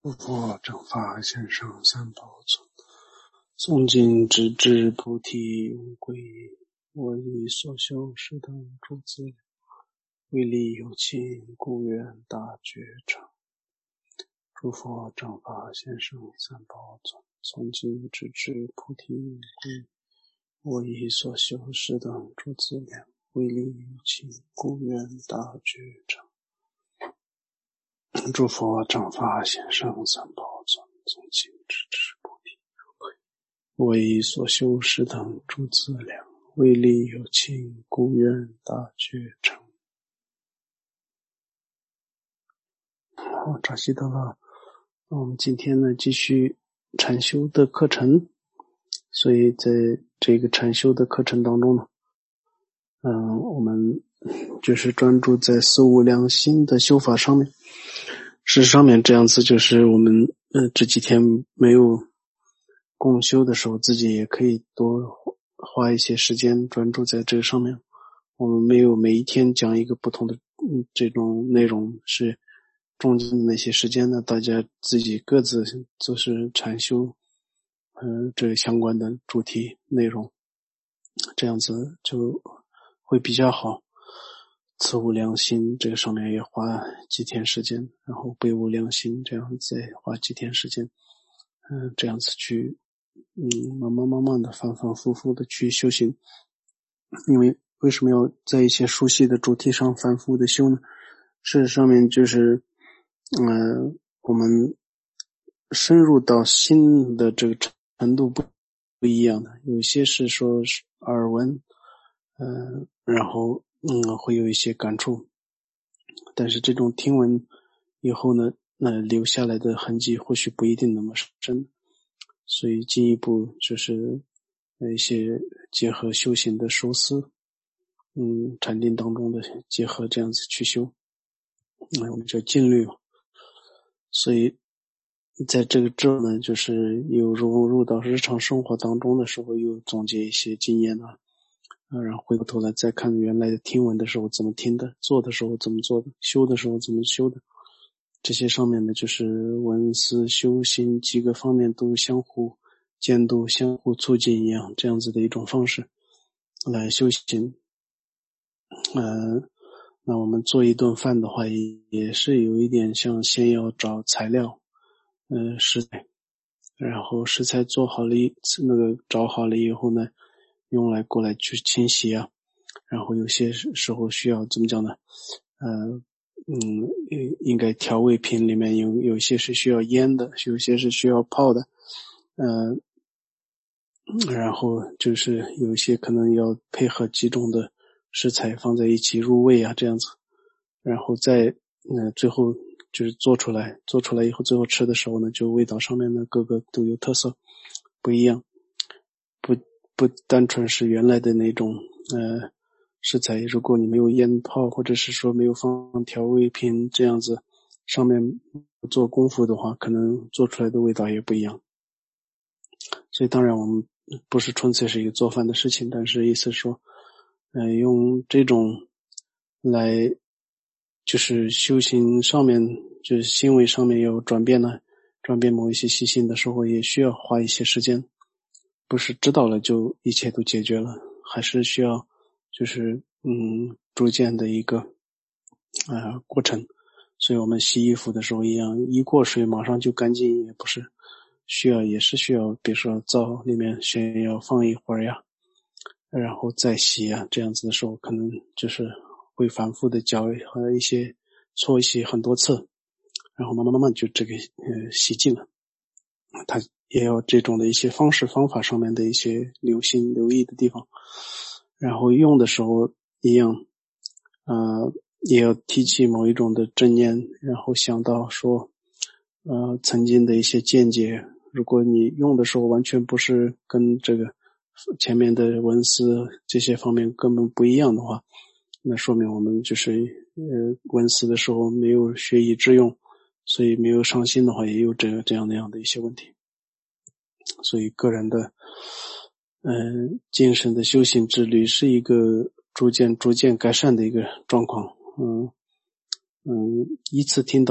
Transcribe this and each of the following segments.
佛正法先生三宝尊，诵经直至菩提无归依。我以所修是等诸资粮，为利有情，故愿大觉成。诸佛正法先生三宝尊，诵经直至菩提无归依。我以所修是等诸资粮，为利有情，故愿大觉成。诸佛正法先生三宝尊，诵经直至菩提无归依。我以所修是等诸资粮，为利有情，故愿大觉成。好，扎西德勒，我们今天呢继续禅修的课程，所以在这个禅修的课程当中呢，我们就是专注在四无量心的修法上面。事实上面这样子，就是我们这几天没有共修的时候，自己也可以多花一些时间专注在这个上面。我们没有每一天讲一个不同的这种内容，是中间的那些时间呢，大家自己各自就是禅修这个相关的主题内容，这样子就会比较好。慈无量心这个上面也花几天时间，然后悲无量心这样再花几天时间，这样子去慢慢的反反复复的去修行。因为为什么要在一些熟悉的主题上反复的修呢？事实上面就是我们深入到心的这个程度不一样的，有些是说是耳闻然后会有一些感触，但是这种听闻以后呢，留下来的痕迹或许不一定那么深，所以进一步就是一些结合修行的熟思，禅定当中的结合，这样子去修，我们叫静虑嘛。所以在这呢，就是有融入到日常生活当中的时候，又总结一些经验啊，然后回过头来再看原来的听闻的时候怎么听的，做的时候怎么做的，修的时候怎么修的，这些上面呢，就是闻思修行几个方面都相互监督、相互促进一样，这样子的一种方式来修行。那我们做一顿饭的话，也是有一点像先要找材料，食材，然后食材做好了找好了以后呢，用来过来去清洗啊，然后有些时候需要怎么讲呢？应该调味品里面有些是需要腌的，有些是需要泡的，然后就是有一些可能要配合几种的食材放在一起入味啊，这样子，然后再最后就是做出来以后，最后吃的时候呢，就味道上面呢各个都有特色，不一样，不单纯是原来的那种食材，如果你没有腌泡，或者是说没有放调味品这样子，上面做功夫的话，可能做出来的味道也不一样。所以当然我们不是纯粹是一个做饭的事情，但是意思说用这种来就是修行上面，就是行为上面有转变某一些习性的时候，也需要花一些时间，不是知道了就一切都解决了，还是需要就是逐渐的一个过程。所以我们洗衣服的时候一样，一过水马上就干净，也不是也是需要，比如说灶里面先要放一会儿呀，然后再洗啊，这样子的时候可能就是会反复的搅和搓一些很多次，然后慢慢就这个洗净了。它也有这种的一些方法上面的一些留意的地方，然后用的时候一样也要提起某一种的正念，然后想到说曾经的一些见解，如果你用的时候完全不是跟这个前面的文思这些方面根本不一样的话，那说明我们就是文思的时候没有学以致用，所以没有上心的话，也有这样那样的一些问题。所以个人的精神的修行之旅是一个逐渐改善的一个状况。一次听到以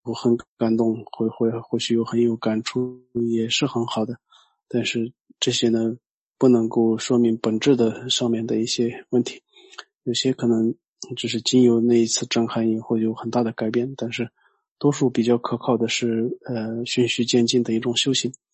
很感动，或许很有感触，也是很好的。但是这些呢，不能够说明本质的上面的一些问题。有些可能只是经由那一次震撼以后有很大的改变，但是多数比较可靠的是循序渐进的一种修行。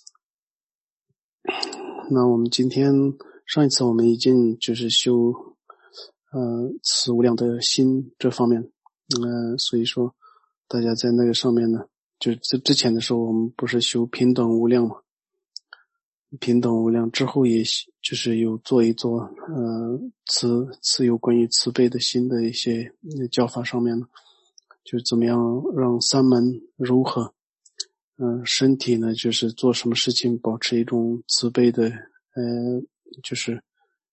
那我们上一次我们已经就是修慈无量的心这方面，所以说大家在那个上面呢，就之前的时候我们不是修平等无量嘛，平等无量之后也就是有做一做有关于慈悲的心的一些教法上面呢，就是怎么样让三门如何身体呢就是做什么事情保持一种慈悲的就是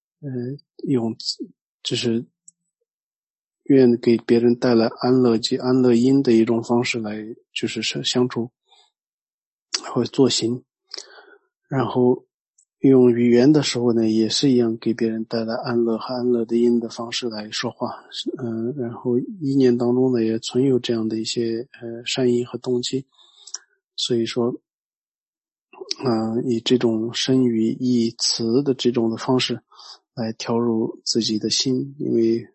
就是愿给别人带来安乐及安乐因的一种方式来就是相处或做行。然后用语言的时候呢也是一样给别人带来安乐和安乐的因的方式来说话。然后意念当中呢也存有这样的一些善意和动机。所以说以这种身语意词的这种的方式来调入自己的心，因为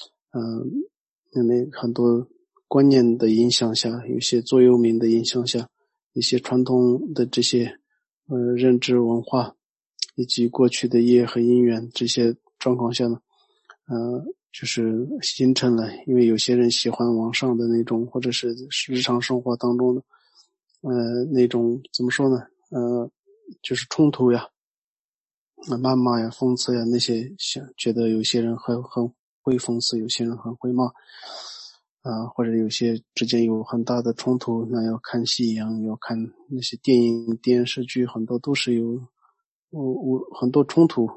很多观念的影响下，有些座右铭的影响下，一些传统的这些认知文化以及过去的业和因缘这些状况下呢就是形成了，因为有些人喜欢网上的那种或者是日常生活当中的那种怎么说呢就是冲突呀谩骂呀讽刺呀那些，觉得有些人很会讽刺，有些人很会骂或者有些之间有很大的冲突，那要看戏一样，要看那些电影电视剧，很多都是有很多冲突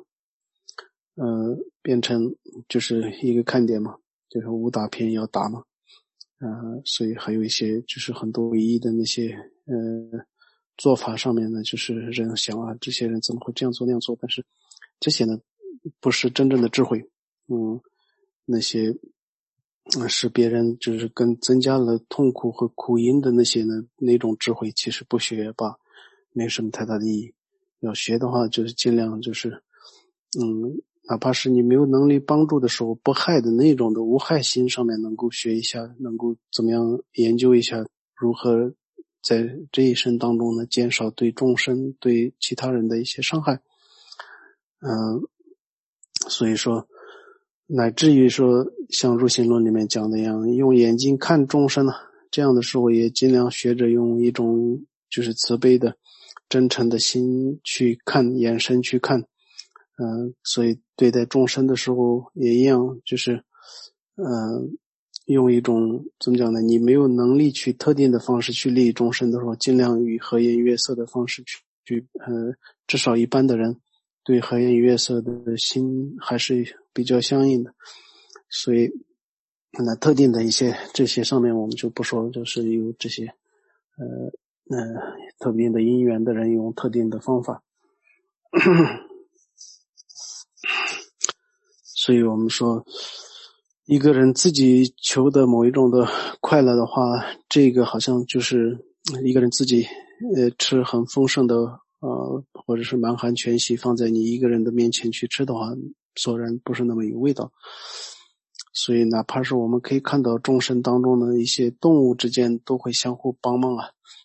变成就是一个看点嘛，就是武打片要打嘛所以还有一些就是很多唯一的那些做法上面呢，就是人想这些人怎么会这样做那样做，但是这些呢不是真正的智慧。那些使别人就是更增加了痛苦和苦因的那些呢，那种智慧其实不学也罢，没什么太大的意义。要学的话就是尽量就是哪怕是你没有能力帮助的时候，不害的那种的无害心上面能够学一下，能够怎么样研究一下如何在这一生当中呢减少对众生对其他人的一些伤害。所以说乃至于说像入行论里面讲的一样，用眼睛看众生这样的时候也尽量学着用一种就是慈悲的真诚的心去看，眼神去看所以对待众生的时候也一样，就是用一种怎么讲呢，你没有能力去特定的方式去利益众生的时候，尽量以和颜悦色的方式去至少一般的人对和颜悦色的心还是比较相应的。所以那特定的一些这些上面我们就不说，就是有这些特定的因缘的人用特定的方法所以我们说一个人自己求的某一种的快乐的话，这个好像就是一个人自己吃很丰盛的或者是满含全席放在你一个人的面前去吃的话，索然不是那么有味道。所以哪怕是我们可以看到众生当中的一些动物之间都会相互帮忙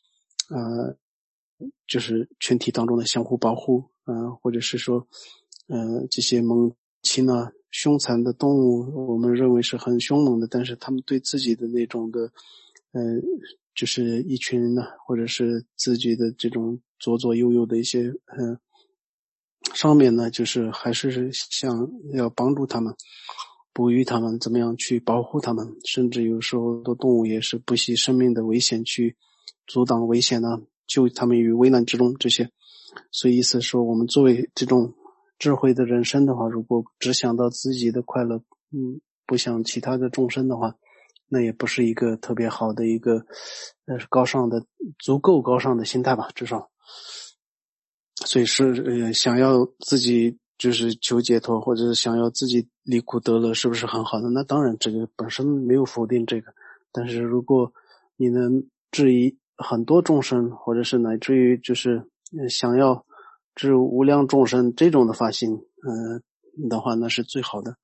就是群体当中的相互保护或者是说这些猛禽凶残的动物我们认为是很凶猛的，但是他们对自己的那种的就是一群人或者是自己的这种左左右右的一些上面呢就是还是想要帮助他们哺育他们，怎么样去保护他们，甚至有时候的动物也是不惜生命的危险去阻挡危险救他们于危难之中这些。所以意思说我们作为这种智慧的人生的话，如果只想到自己的快乐不想其他的众生的话，那也不是一个特别好的一个高尚的足够高尚的心态吧，至少。所以是想要自己就是求解脱，或者是想要自己离苦得乐，是不是很好的？那当然这个本身没有否定这个，但是如果你能治愈很多众生，或者是乃至于就是想要治无量众生这种的发心的话，那是最好的。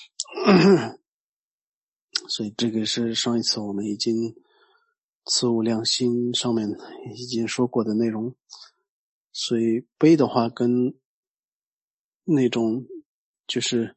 所以这个是上一次我们已经慈无量心上面已经说过的内容。所以悲的话跟那种就是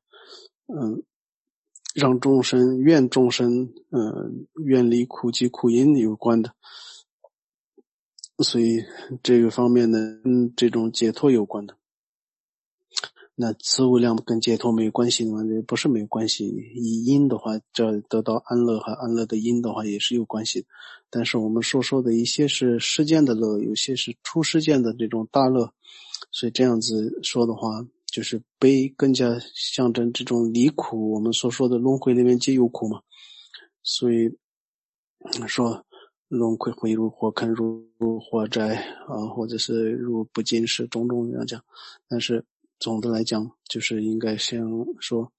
让众生愿众生远离苦集苦因有关的，所以这个方面呢这种解脱有关的。那慈无量跟解脱没有关系的话，不是没有关系。以因的话，这得到安乐和安乐的因的话也是有关系的。但是我们说的一些是世间的乐，有些是出世间的这种大乐。所以这样子说的话，就是悲更加象征这种离苦。我们所说的轮回里面皆有苦嘛，所以说轮回会如火坑如火灾或者是如不尽是种种这样讲。但是总的来讲，就是应该先说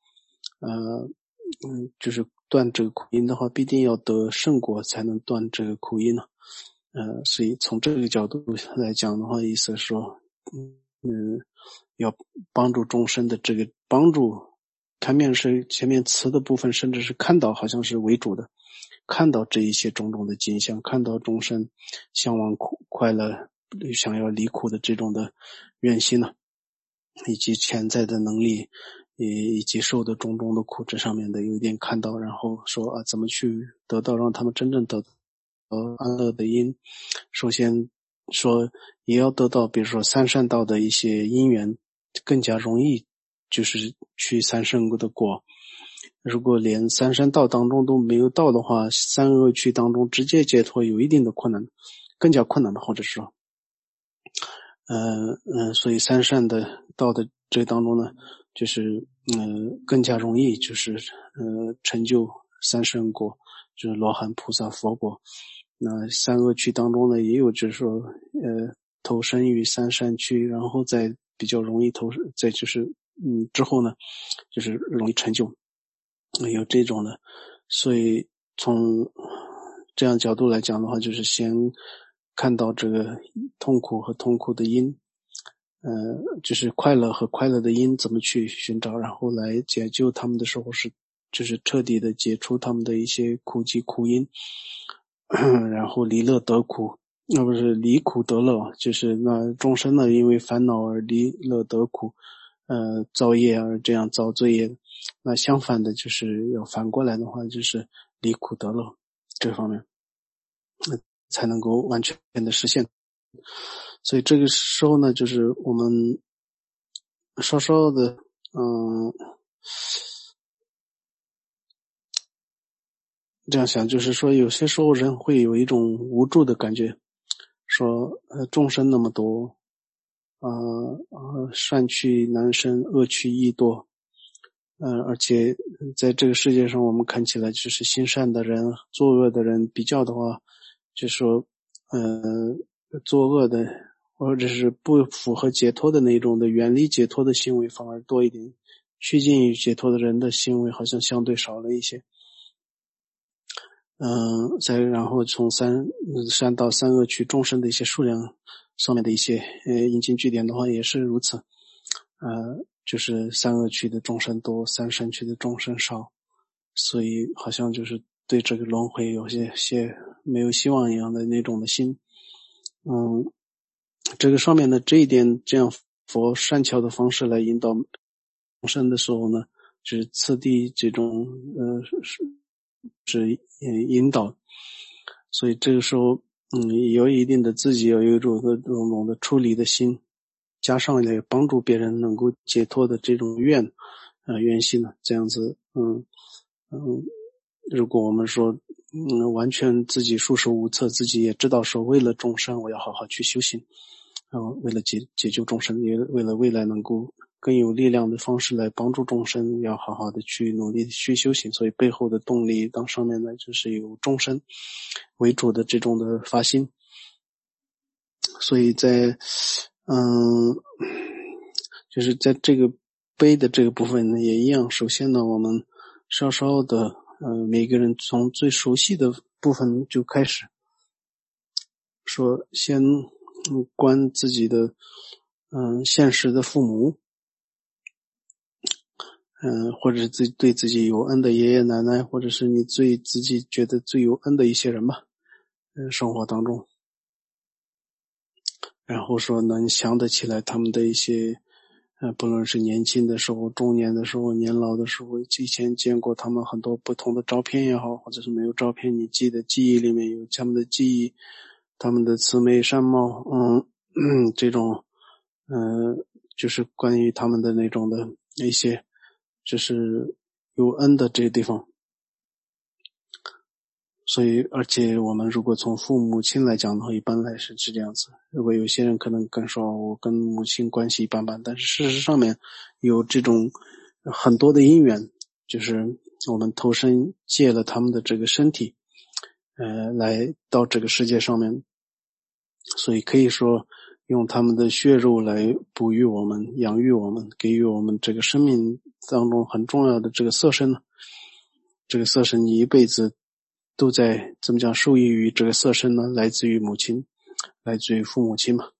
就是断这个苦因的话，必定要得圣果才能断这个苦因所以从这个角度来讲的话，意思是说要帮助众生的这个帮助，看面是前面词的部分，甚至是看到好像是为主的，看到这一些种种的景象，看到众生向往快乐，想要离苦的这种的愿心呢，以及潜在的能力，以及受的种种的苦，这上面的有一点看到，然后说怎么去得到让他们真正得到安乐的因。首先说也要得到比如说三善道的一些因缘，更加容易就是去三圣的果。如果连三善道当中都没有到的话，三恶趣当中直接解脱有一定的困难，更加困难的，或者说所以三善的道的这当中呢，就是更加容易就是成就三圣果，就是罗汉菩萨佛果。那三恶趣当中呢，也有就是说投身于三善趣，然后再比较容易再就是之后呢就是容易成就，有这种的。所以从这样角度来讲的话，就是先看到这个痛苦和痛苦的因，就是快乐和快乐的因怎么去寻找，然后来解救他们的时候就是彻底的解除他们的一些苦集苦因，然后离乐得苦，不是离苦得乐，就是那众生呢因为烦恼而离乐得苦，造业而这样造罪业。那相反的就是要反过来的话，就是离苦得乐这方面才能够完全的实现。所以这个时候呢，就是我们稍稍的这样想，就是说有些时候人会有一种无助的感觉，说众生那么多，善趣难生，恶趣亦多，而且在这个世界上我们看起来就是心善的人作恶的人比较的话，就说作恶的或者是不符合解脱的那种的远离解脱的行为反而多一点，趋近于解脱的人的行为好像相对少了一些。再然后从三善到三恶趣众生的一些数量上面的一些引经据典的话也是如此，就是三恶趣的众生多，三善趣的众生少，所以好像就是对这个轮回有些没有希望一样的那种的心。这个上面的这一点，这样佛善巧的方式来引导众生的时候呢，就是次第这种是引导，所以这个时候有一定的自己要有一种的处理的心，加上来帮助别人能够解脱的这种愿心呢，这样子如果我们说完全自己束手无策，自己也知道说为了众生我要好好去修行，为了解救众生，也为了未来能够更有力量的方式来帮助众生，要好好的去努力去修行，所以背后的动力当上面呢就是有众生为主的这种的发心。所以在就是在这个悲的这个部分呢也一样，首先呢我们稍稍的每个人从最熟悉的部分就开始说先观自己的现实的父母，或者是对自己有恩的爷爷奶奶，或者是你自己觉得最有恩的一些人吧，生活当中，然后说能想得起来他们的一些不论是年轻的时候、中年的时候、年老的时候，以前见过他们很多不同的照片也好，或者是没有照片，你记忆里面有他们的记忆，他们的慈眉善貌，这种，就是关于他们的那种的一些，就是有恩的这个地方。所以，而且我们如果从父母亲来讲的话，一般来是这样子。如果有些人可能更说我跟母亲关系一般般，但是事实上面有这种很多的因缘，就是我们投身借了他们的这个身体，来到这个世界上面，所以可以说用他们的血肉来哺育我们、养育我们，给予我们这个生命当中很重要的这个色身呢。这个色身你一辈子都在怎么讲受益于这个色身呢？来自于母亲，来自于父母亲嘛。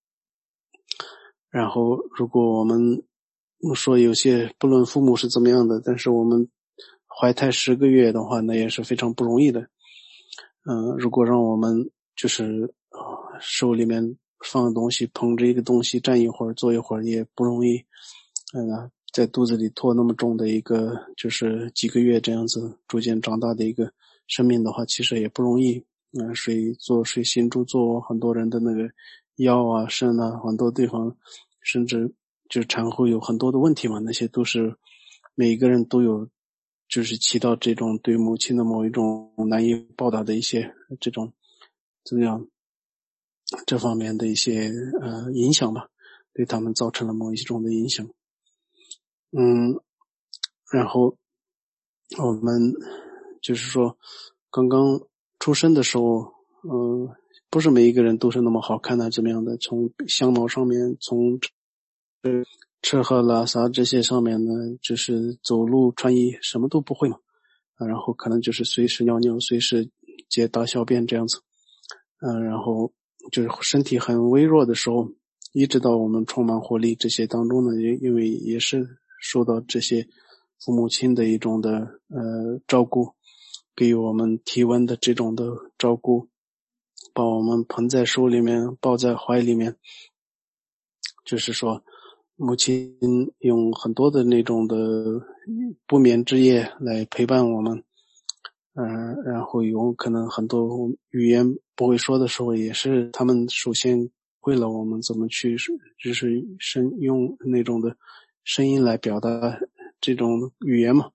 然后如果我们说有些不论父母是怎么样的，但是我们怀胎10个月的话，那也是非常不容易的。如果让我们就是手里面放东西，捧着一个东西站一会儿坐一会儿也不容易。在肚子里拖那么重的一个就是几个月这样子逐渐长大的一个生命的话，其实也不容易。水心柱做很多人的那个腰啊肾啊很多地方，甚至就是产后有很多的问题嘛，那些都是每一个人都有，就是起到这种对母亲的某一种难以报答的一些这种怎么样这方面的一些影响吧，对他们造成了某一种的影响。然后我们就是说刚刚出生的时候，不是每一个人都是那么好看的怎么样的，从相貌上面，从吃喝拉撒这些上面呢，就是走路穿衣什么都不会嘛，然后可能就是随时尿尿，随时解大小便这样子，然后就是身体很微弱的时候，一直到我们充满活力这些当中呢，因为也是受到这些父母亲的一种的照顾，给予我们体温的这种的照顾，把我们捧在手里面，抱在怀里面，就是说母亲用很多的那种的不眠之夜来陪伴我们，然后有可能很多语言不会说的时候，也是他们首先会了我们怎么去就是用那种的声音来表达这种语言嘛。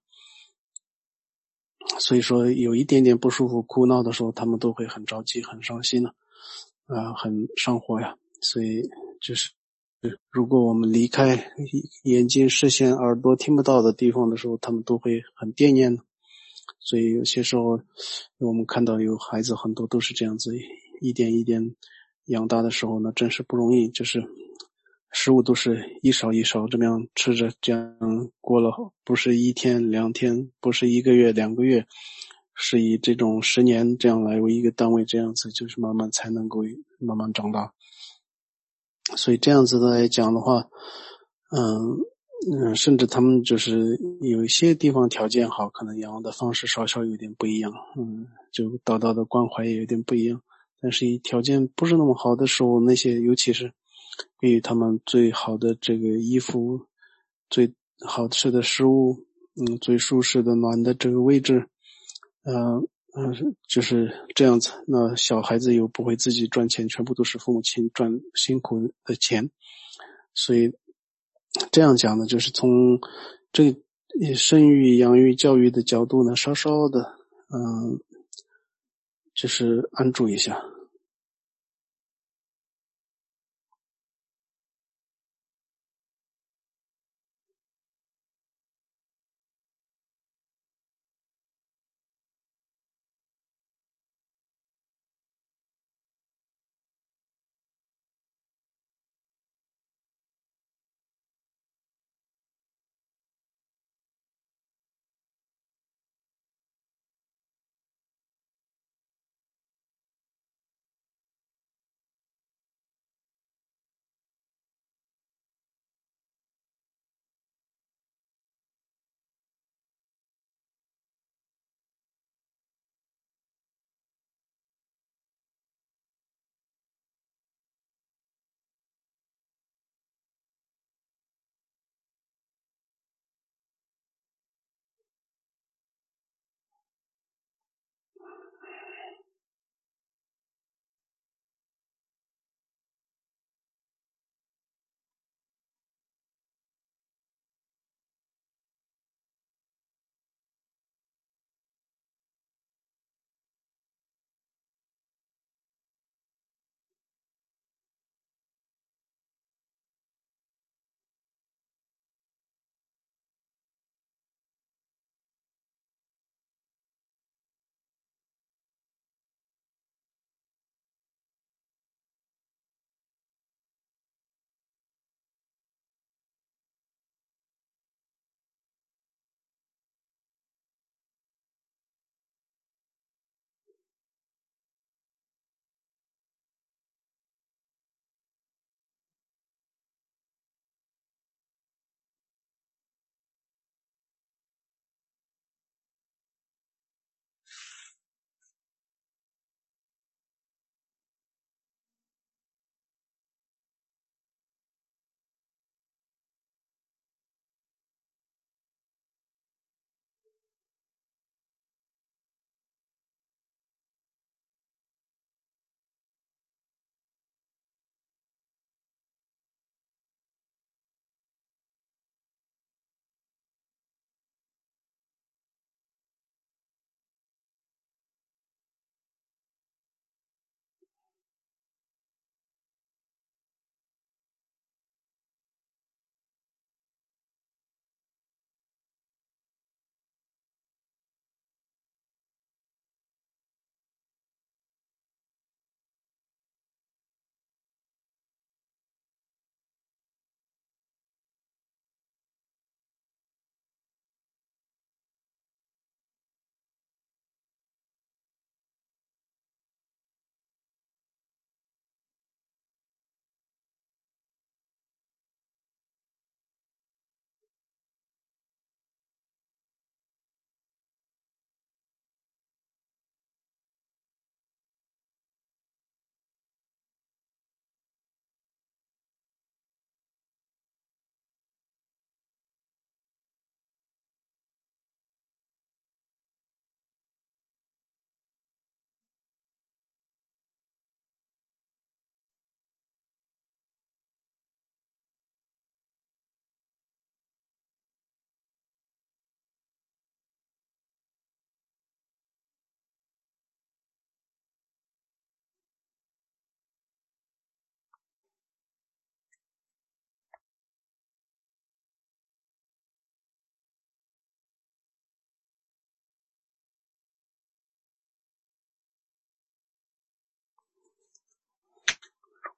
所以说有一点点不舒服哭闹的时候，他们都会很着急很伤心的，很上火呀。所以就是如果我们离开眼睛视线耳朵听不到的地方的时候，他们都会很惦念的。所以有些时候我们看到有孩子很多都是这样子一点一点养大的时候呢，真是不容易，就是食物都是一勺一勺这么样吃着，这样过了不是1天2天，不是1个月2个月，是以这种10年这样来为一个单位，这样子就是慢慢才能够慢慢长大。所以这样子的来讲的话，甚至他们就是有一些地方条件好，可能养的方式稍稍有点不一样，就得到的关怀也有点不一样。但是以条件不是那么好的时候，那些尤其是给予他们最好的这个衣服，最好吃的食物，最舒适的暖的这个位置，就是这样子。那小孩子又不会自己赚钱，全部都是父母亲赚辛苦的钱，所以这样讲呢，就是从这生育、养育、教育的角度呢，稍稍的，就是安住一下。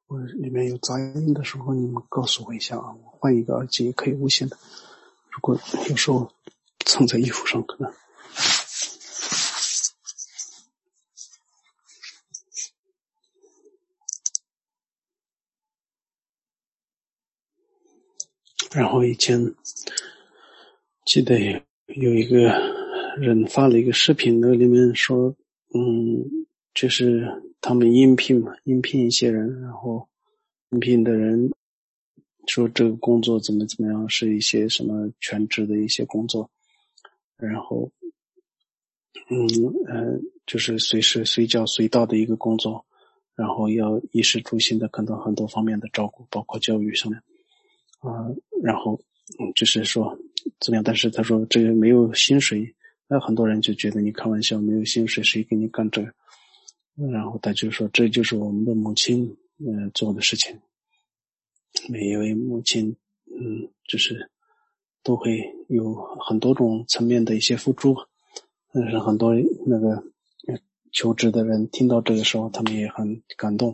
我里面有杂音的时候，你们告诉我一下啊，我换一个耳机也可以无线的。如果有时候蹭在衣服上可能。然后以前记得有一个人发了一个视频，那里面说，就是他们应聘一些人，然后应聘的人说这个工作怎么样，是一些什么全职的一些工作，然后就是随时随叫随到的一个工作，然后要衣食住行的可能很多方面的照顾，包括教育上面然后就是说怎么样，但是他说这个没有薪水，那很多人就觉得你开玩笑，没有薪水谁给你干这个，然后他就说这就是我们的母亲做的事情，每一位母亲就是都会有很多种层面的一些付出，但是很多那个求职的人听到这个时候他们也很感动，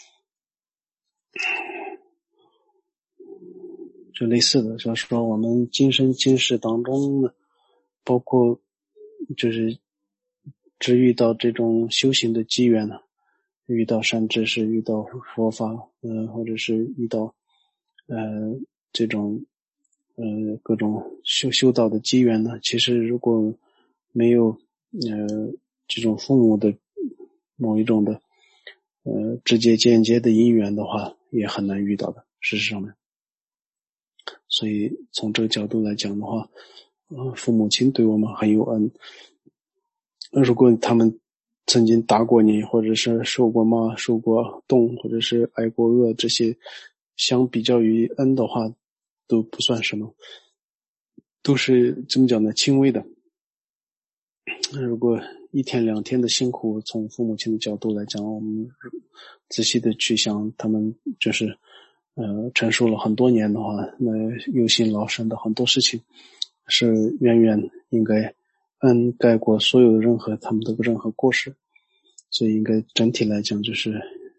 就类似的就是说我们今生今世当中呢，包括就是只遇到这种修行的机缘呢，遇到善知识，遇到佛法或者是遇到这种各种修道的机缘呢，其实如果没有这种父母的某一种的直接间接的因缘的话，也很难遇到的，事实上面。所以从这个角度来讲的话，父母亲对我们很有恩。如果他们曾经打过你，或者是受过骂、受过冻，或者是挨过饿，这些相比较于恩的话，都不算什么，都是怎么讲呢？轻微的。如果一天两天的辛苦，从父母亲的角度来讲，我们仔细的去想，他们就是承受了很多年的话，那忧心劳神的很多事情，是远远应该恩盖过所有任何他们的任何过失，所以应该整体来讲就是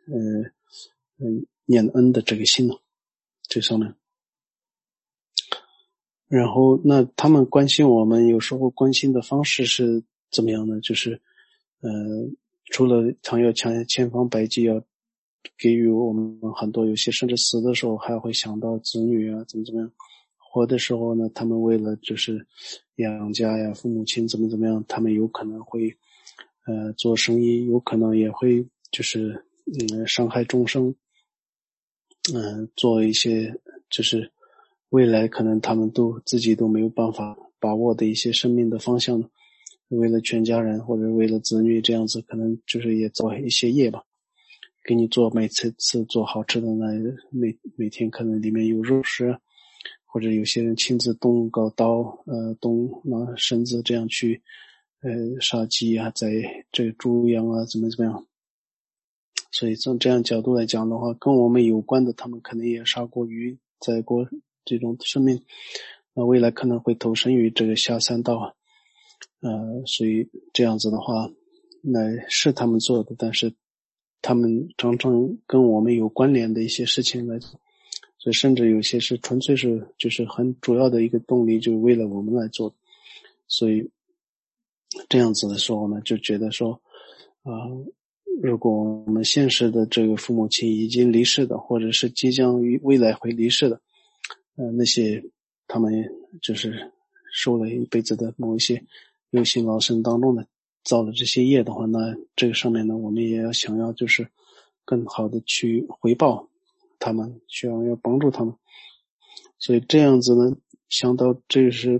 念恩的这个心呢，这上面。然后那他们关心我们，有时候关心的方式是怎么样呢？就是除了常要千方百计要给予我们很多，有些甚至死的时候还会想到子女啊怎么样，活的时候呢他们为了就是养家呀，父母亲怎么样，他们有可能会做生意，有可能也会就是伤害众生，做一些就是未来可能他们自己都没有办法把握的一些生命的方向呢，为了全家人或者为了子女这样子，可能就是也造一些业吧，给你做每次做好吃的呢，每天可能里面有肉食，或者有些人亲自动个刀动拿绳子这样去杀鸡啊，在这个猪羊啊怎么样。所以从这样角度来讲的话，跟我们有关的他们可能也杀过鱼，宰过这种生命，那未来可能会投身于这个下三道所以这样子的话，那是他们做的，但是他们常常跟我们有关联的一些事情来做，所以甚至有些是纯粹是就是很主要的一个动力，就是为了我们来做的。所以这样子的时候呢，就觉得说如果我们现实的这个父母亲已经离世的，或者是即将于未来会离世的那些他们就是受了一辈子的某一些忧心劳神当中的造了这些业的话，那这个上面呢，我们也要想要就是更好的去回报他们，要帮助他们。所以这样子呢，想到这个是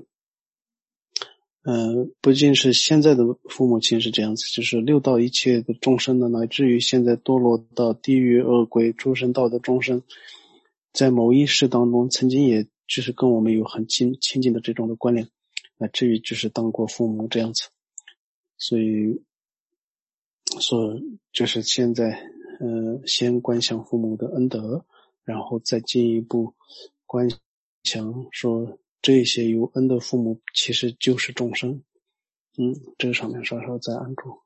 不仅是现在的父母亲是这样子，就是六道一切的众生呢，乃至于现在堕落到地狱恶鬼畜生道的众生，在某一世当中曾经也就是跟我们有很亲近的这种的关联，乃至于就是当过父母这样子。所以就是现在先观想父母的恩德，然后再进一步观想说这些有恩的父母其实就是众生。这个上面稍稍再按住。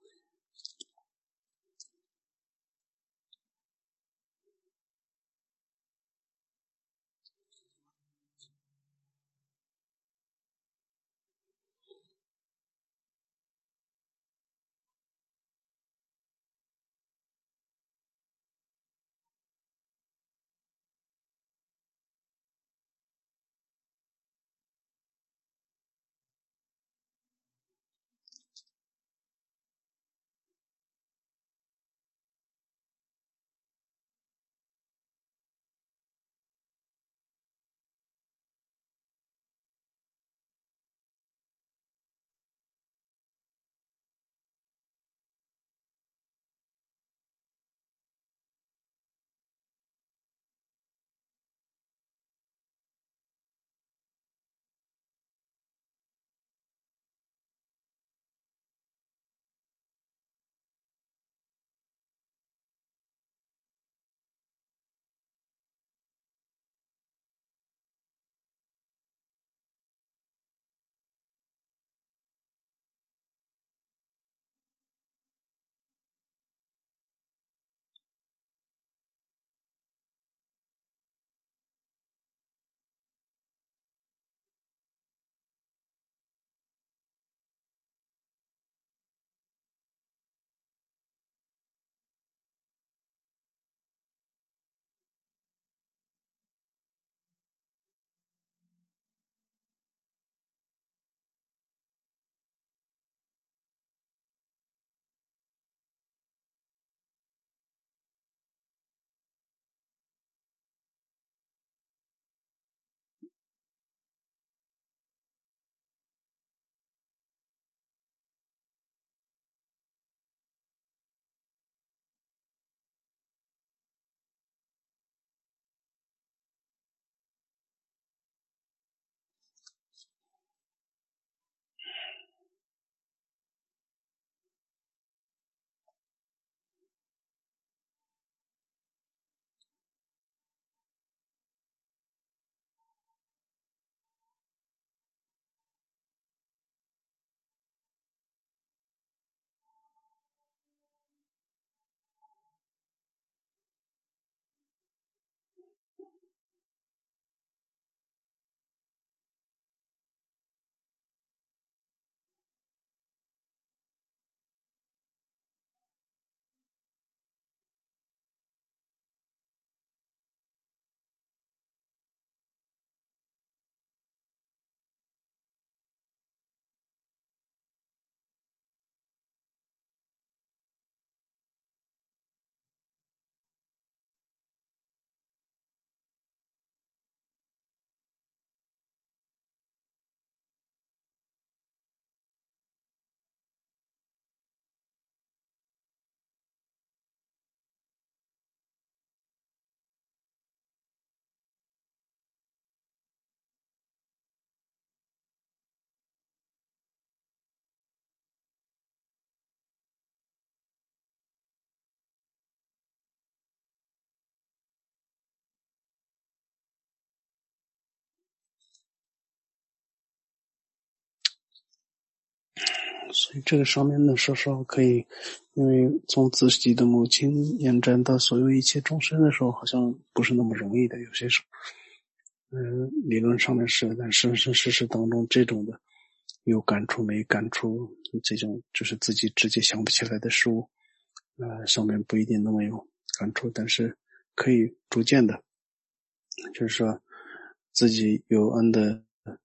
所以这个上面呢，说实话可以，因为从自己的母亲延展到所有一切众生的时候，好像不是那么容易的。有些时候，理论上面是，但生生世世当中这种的有感触没感触，这种就是自己直接想不起来的事物，上面不一定那么有感触，但是可以逐渐的，就是说自己有恩的，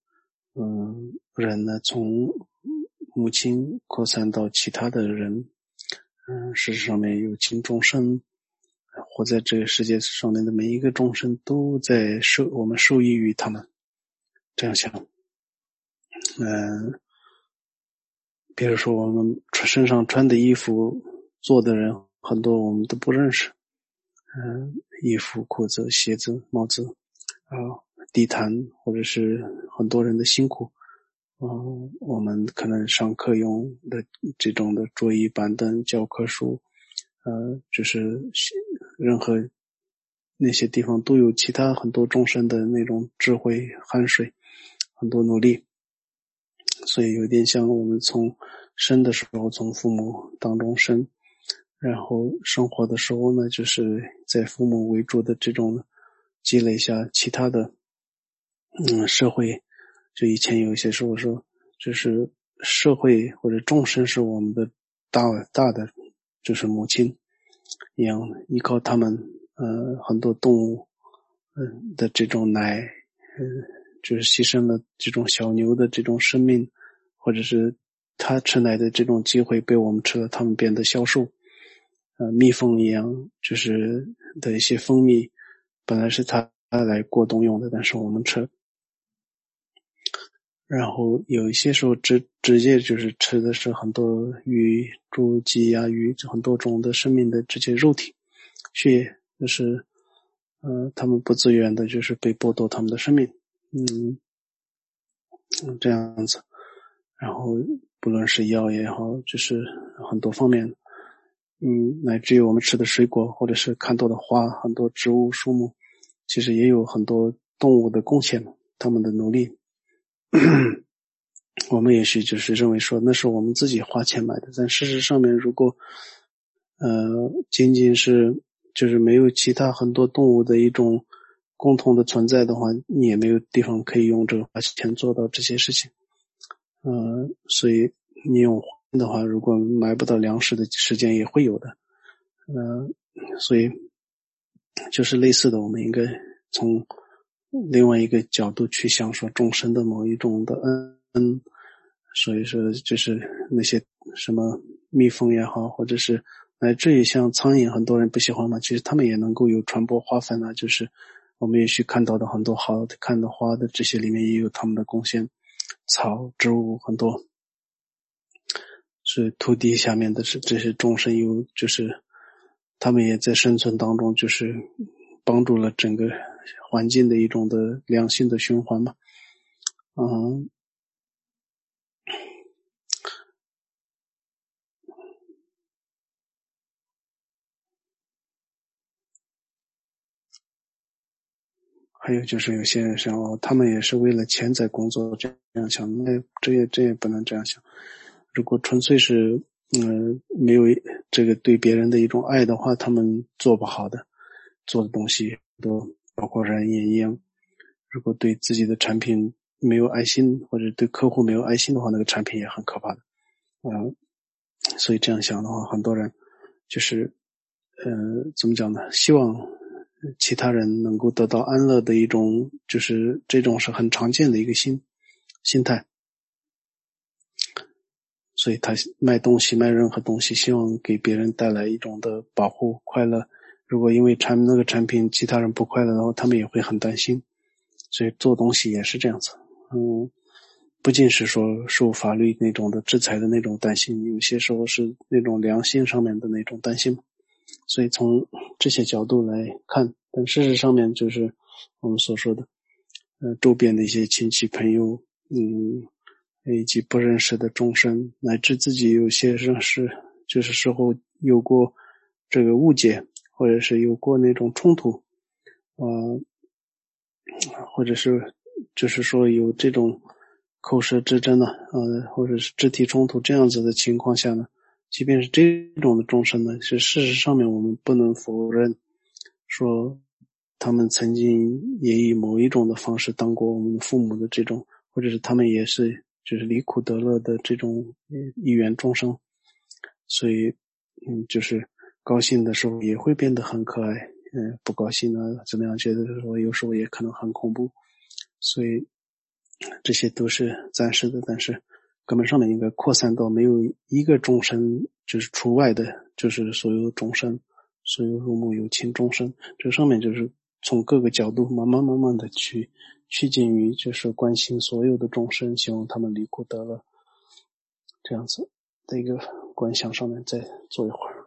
人呢，从母亲扩散到其他的人，事实上面有情众生，活在这个世界上面的每一个众生都在我们受益于他们，这样想。比如说我们身上穿的衣服，做的人很多我们都不认识，衣服、裤子、鞋子、帽子，地毯，或者是很多人的辛苦，我们可能上课用的这种的桌椅、板凳、教科书，就是任何那些地方都有其他很多众生的那种智慧、汗水，很多努力。所以有点像我们从生的时候从父母当中生，然后生活的时候呢，就是在父母为主的这种积累下其他的社会。就以前有一些时候说，就是社会或者众生是我们的大的就是母亲一样，依靠他们很多动物的这种奶，就是牺牲了这种小牛的这种生命，或者是它吃奶的这种机会被我们吃了，它们变得消瘦。蜜蜂一样，就是的一些蜂蜜本来是它来过冬用的，但是我们吃。然后有一些时候直接就是吃的是很多鱼、猪、鸡呀、鱼，很多种的生命的这些肉体血液，就是他们不自愿的就是被剥夺他们的生命，这样子。然后不论是药也好，就是很多方面，乃至于我们吃的水果或者是看到的花，很多植物树木，其实也有很多动物的贡献，他们的努力。我们也许就是认为说那是我们自己花钱买的，但事实上面如果仅仅是就是没有其他很多动物的一种共同的存在的话，你也没有地方可以用这个花钱做到这些事情。所以你用的话，如果买不到粮食的时间也会有的。所以就是类似的，我们应该从另外一个角度去想说众生的某一种的恩。所以说就是那些什么蜜蜂也好，或者是乃至于像苍蝇，很多人不喜欢嘛，其实他们也能够有传播花粉啊，就是我们也许看到的很多好看的花的这些里面也有他们的贡献，草植物很多，是土地下面的这些众生有，就是他们也在生存当中，就是帮助了整个环境的一种的良性的循环嘛。还有就是有些人想他们也是为了钱在工作，这样想，那这也不能这样想。如果纯粹是没有这个对别人的一种爱的话，他们做不好的，做的东西都包括人也一样。如果对自己的产品没有爱心，或者对客户没有爱心的话，那个产品也很可怕的。所以这样想的话，很多人就是怎么讲呢？希望其他人能够得到安乐的一种，就是这种是很常见的一个心态。所以他卖东西卖任何东西，希望给别人带来一种的保护快乐。如果因为那个产品其他人不快乐的话，他们也会很担心。所以做东西也是这样子。不仅是说受法律那种的制裁的那种担心，有些时候是那种良心上面的那种担心。所以从这些角度来看，但事实上面就是我们所说的周边的一些亲戚朋友，以及不认识的众生，乃至自己有些认识，就是时候有过这个误解，或者是有过那种冲突，或者是就是说有这种口舌之争呢，或者是肢体冲突这样子的情况下呢，即便是这种的众生呢，是事实上面我们不能否认说他们曾经也以某一种的方式当过我们父母的这种，或者是他们也是就是离苦得乐的这种一员众生，所以就是高兴的时候也会变得很可爱，不高兴呢怎么样，觉得说有时候也可能很恐怖，所以这些都是暂时的，但是根本上面应该扩散到没有一个众生就是除外的，就是所有众生，所有如母有情众生，这上面就是从各个角度慢慢的去趋近于就是关心所有的众生，希望他们离苦得乐，这样子的一个观想上面再做一会儿。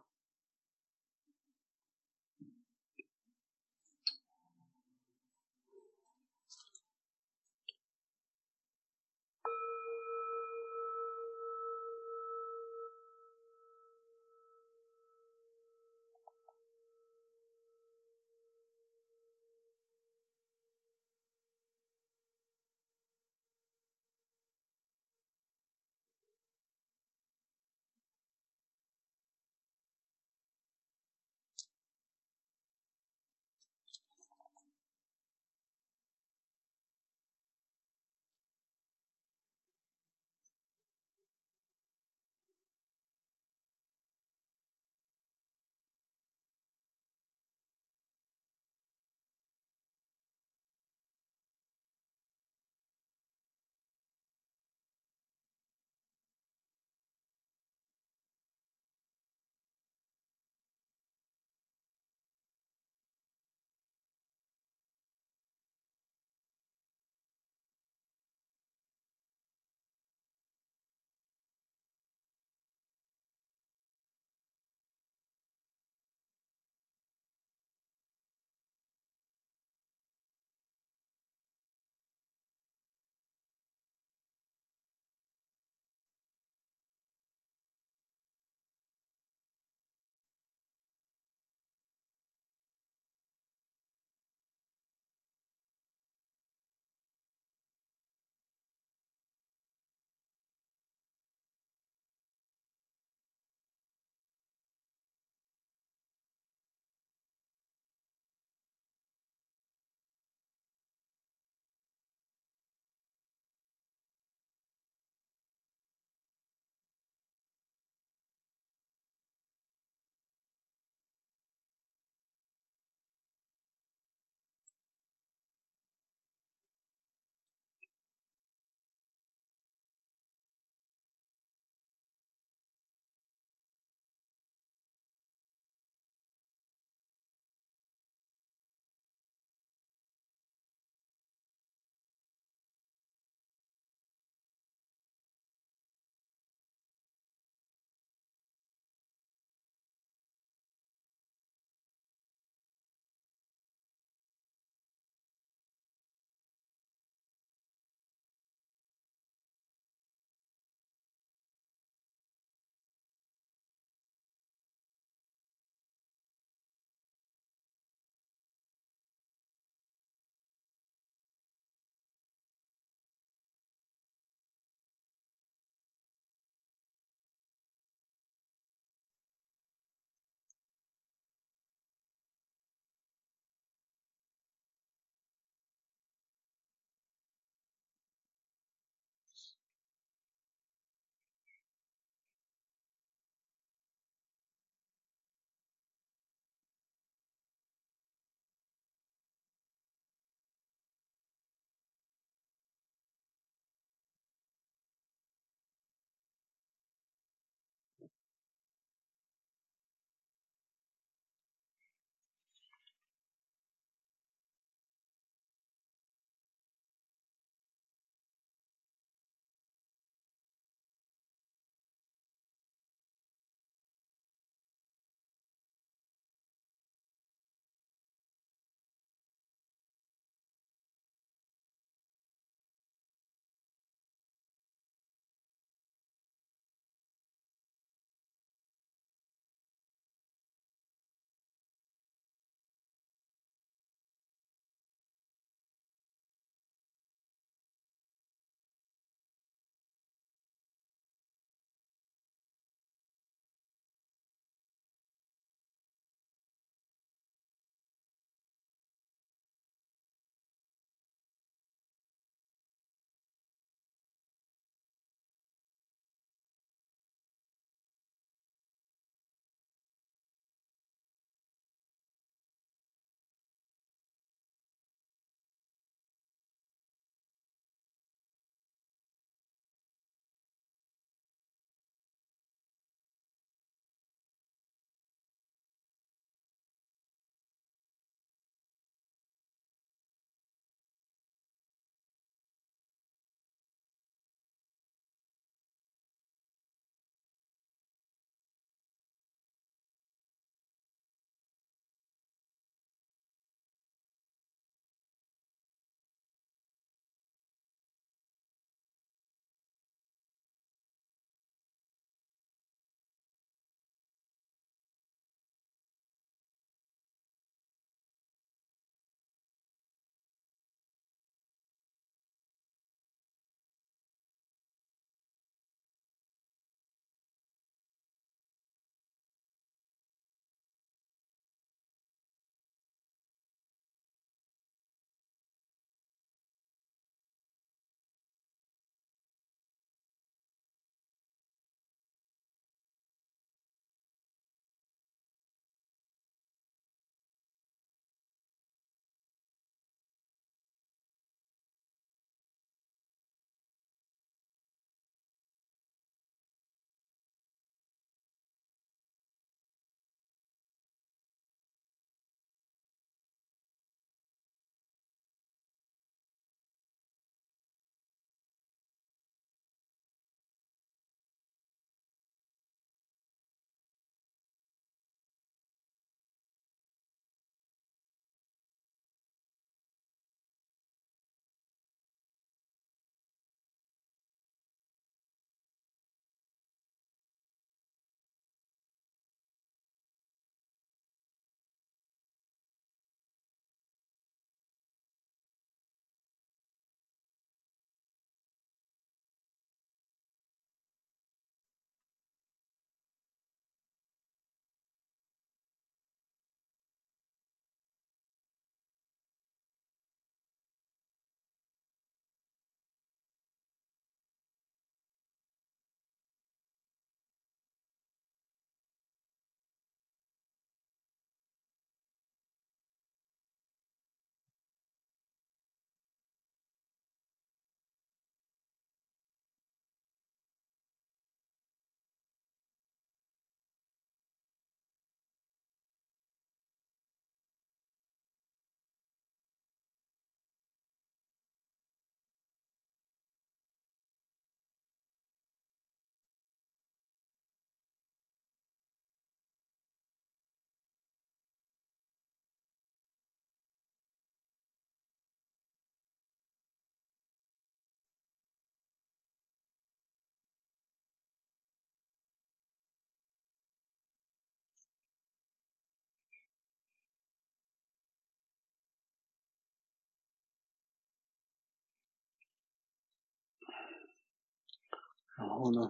然后呢，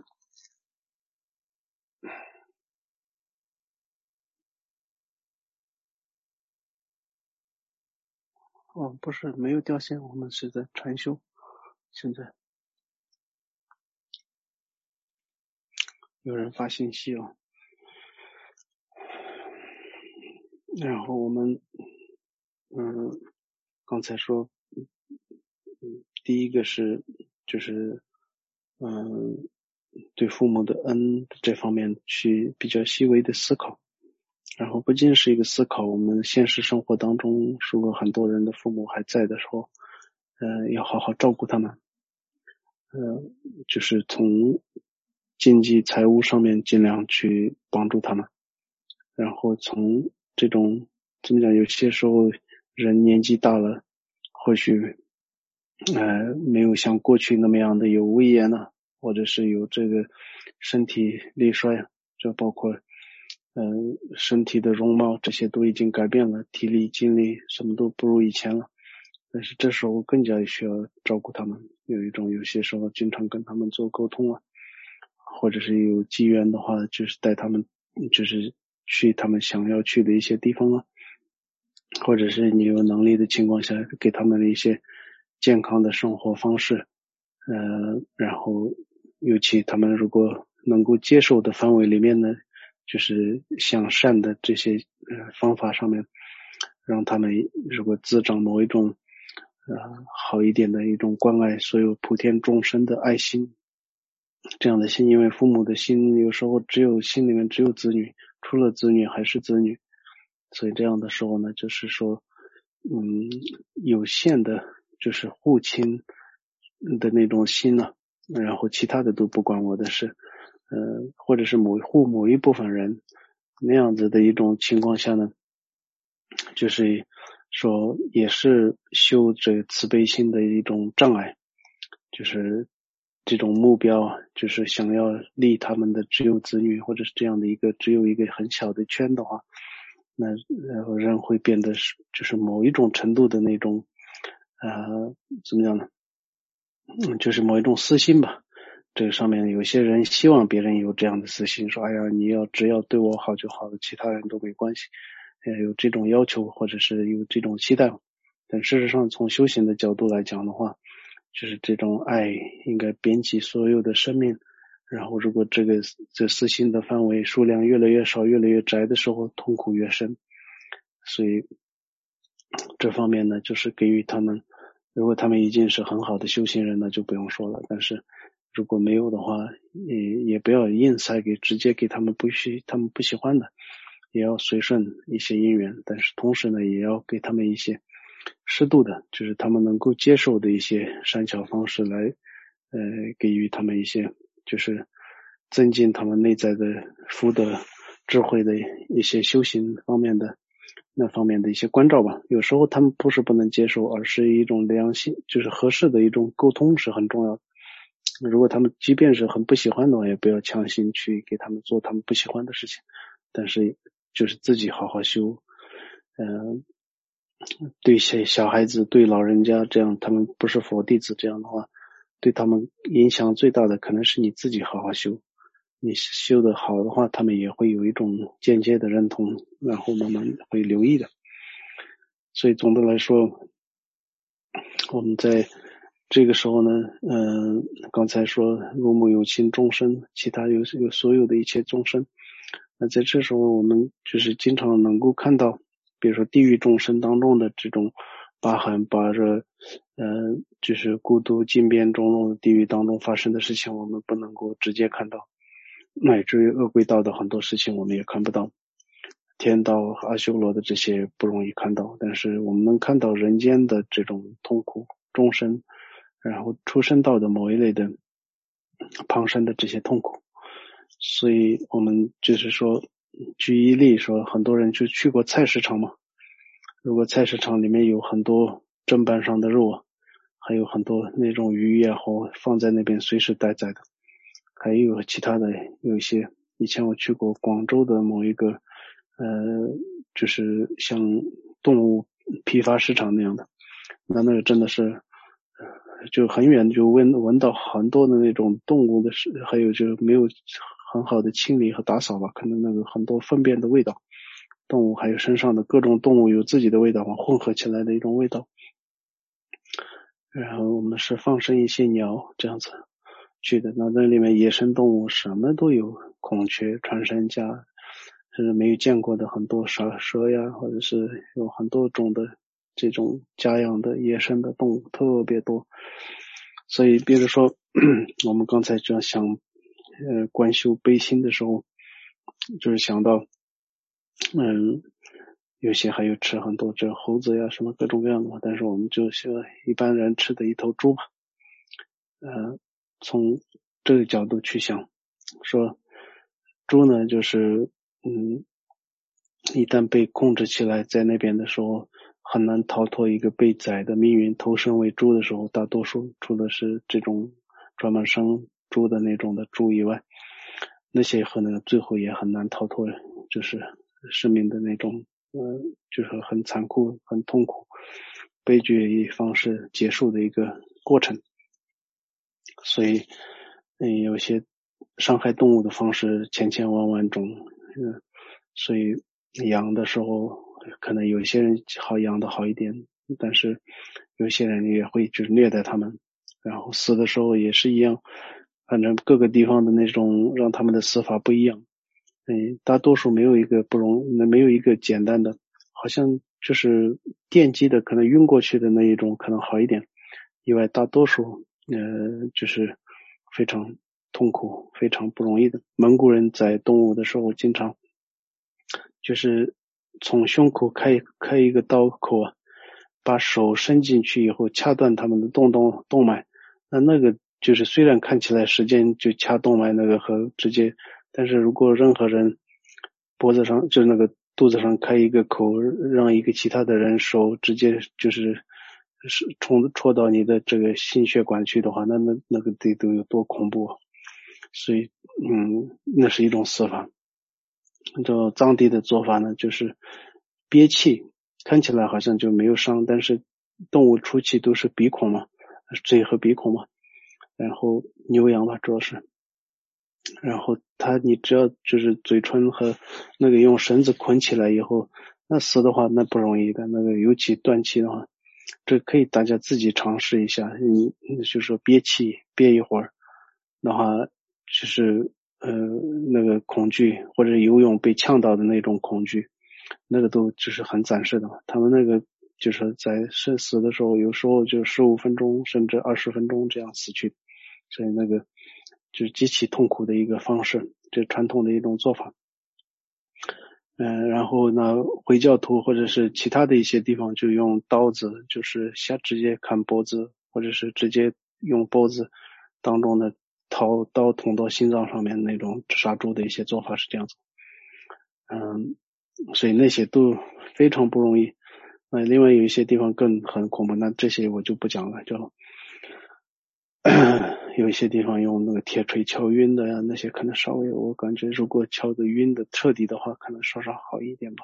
不是，没有掉线，我们是在禅修。现在有人发信息了，然后我们刚才说第一个是就是对父母的恩这方面去比较细微的思考，然后不仅是一个思考，我们现实生活当中如果很多人的父母还在的时候，要好好照顾他们，就是从经济财务上面尽量去帮助他们，然后从这种怎么讲，有些时候人年纪大了，或许没有像过去那么样的有威严了，或者是有这个身体力衰，这包括身体的容貌，这些都已经改变了，体力精力什么都不如以前了，但是这时候更加需要照顾他们，有些时候经常跟他们做沟通啊，或者是有机缘的话就是带他们就是去他们想要去的一些地方啊，或者是你有能力的情况下给他们的一些健康的生活方式，然后尤其他们如果能够接受的范围里面呢，就是向善的这些方法上面，让他们如果滋长某一种好一点的一种关爱所有普天众生的爱心，这样的心，因为父母的心有时候心里面只有子女，除了子女还是子女，所以这样的时候呢，就是说有限的就是护亲的那种心呢，然后其他的都不关我的事，或者是某一部分人那样子的一种情况下呢，就是说也是修这个慈悲心的一种障碍，就是这种目标就是想要利他们的只有子女，或者是这样的只有一个很小的圈的话，那人会变得就是某一种程度的那种怎么样呢，就是某一种私心吧。这个上面有些人希望别人有这样的私心，说哎呀只要对我好就好了，其他人都没关系，有这种要求或者是有这种期待。但事实上从修行的角度来讲的话，就是这种爱应该遍及所有的生命，然后如果这私心的范围数量越来越少越来越窄的时候，痛苦越深。所以这方面呢，就是给予他们，如果他们已经是很好的修行人了就不用说了，但是如果没有的话，也不要硬塞直接给他们他们不喜欢的，也要随顺一些因缘，但是同时呢也要给他们一些适度的，就是他们能够接受的一些善巧方式来给予他们一些就是增进他们内在的福德智慧的一些修行方面的那方面的一些关照吧。有时候他们不是不能接受，而是一种良心，就是合适的一种沟通是很重要的。如果他们即便是很不喜欢的话，也不要强行去给他们做他们不喜欢的事情，但是就是自己好好修，对一些小孩子对老人家这样，他们不是佛弟子这样的话，对他们影响最大的可能是你自己好好修，你修得好的话，他们也会有一种间接的认同，然后慢慢会留意的。所以总的来说，我们在这个时候呢，刚才说如母有情众生，其他有所有的一切众生，那在这时候我们就是经常能够看到，比如说地狱众生当中的这种八寒八热，就是孤独尽变种种的地狱当中发生的事情，我们不能够直接看到，乃至于恶鬼道的很多事情我们也看不到，天道阿修罗的这些不容易看到，但是我们能看到人间的这种痛苦众生，然后出生道的某一类的旁生的这些痛苦。所以我们就是说举一例说，很多人就去过菜市场嘛，如果菜市场里面有很多砧板上的肉，还有很多那种鱼也好放在那边随时待宰的，还有其他的有一些，以前我去过广州的某一个就是像动物批发市场那样的，那个真的是就很远就闻到很多的那种动物的还有就没有很好的清理和打扫吧，可能那个很多粪便的味道，动物还有身上的各种动物有自己的味道嘛，混合起来的一种味道。然后我们是放生一些鸟这样子去的，那里面野生动物什么都有，孔雀、穿山甲，甚至没有见过的很多蛇呀，或者是有很多种的这种家养的野生的动物特别多。所以比如说我们刚才这样想观修悲心的时候，就是想到有些还有吃很多这猴子呀什么各种各样的，但是我们就是一般人吃的一头猪吧。从这个角度去想，说猪呢就是一旦被控制起来在那边的时候，很难逃脱一个被宰的命运。投生为猪的时候，大多数除了是这种专门生猪的那种的猪以外，那些可能最后也很难逃脱就是生命的那种就是很残酷很痛苦悲剧方式结束的一个过程。所以有些伤害动物的方式千千万万种，所以养的时候可能有些人好养的好一点，但是有些人也会就是虐待他们，然后死的时候也是一样，反正各个地方的那种让他们的死法不一样。大多数没有一个没有一个简单的，好像就是电击的可能晕过去的那一种可能好一点，以外大多数就是非常痛苦非常不容易的。蒙古人宰动物的时候经常就是从胸口开一个刀口啊，把手伸进去以后掐断他们的动脉，那个就是虽然看起来时间就掐动脉那个和直接，但是如果任何人脖子上就是那个肚子上开一个口，让一个其他的人手直接就是戳到你的这个心血管去的话，那个得都有多恐怖啊。所以那是一种死法。这藏地的做法呢，就是憋气，看起来好像就没有伤，但是动物出气都是鼻孔嘛，嘴和鼻孔嘛，然后牛羊吧主要是，然后你只要就是嘴唇和那个用绳子捆起来以后，那死的话那不容易的，那个尤其断气的话，这可以大家自己尝试一下，就是说憋气憋一会儿的话，就是那个恐惧或者游泳被呛到的那种恐惧，那个都就是很暂时的嘛。他们那个就是在死的时候，有时候就15分钟甚至20分钟这样死去，所以那个就是极其痛苦的一个方式，这传统的一种做法。然后呢，回教徒或者是其他的一些地方就用刀子，就是直接砍脖子，或者是直接用脖子当中的刀捅到心脏上面那种杀猪的一些做法是这样子。所以那些都非常不容易。另外有一些地方很恐怖，那这些我就不讲了，就有一些地方用那个铁锤敲晕的呀，那些可能稍微我感觉如果敲得晕的彻底的话，可能稍稍好一点吧。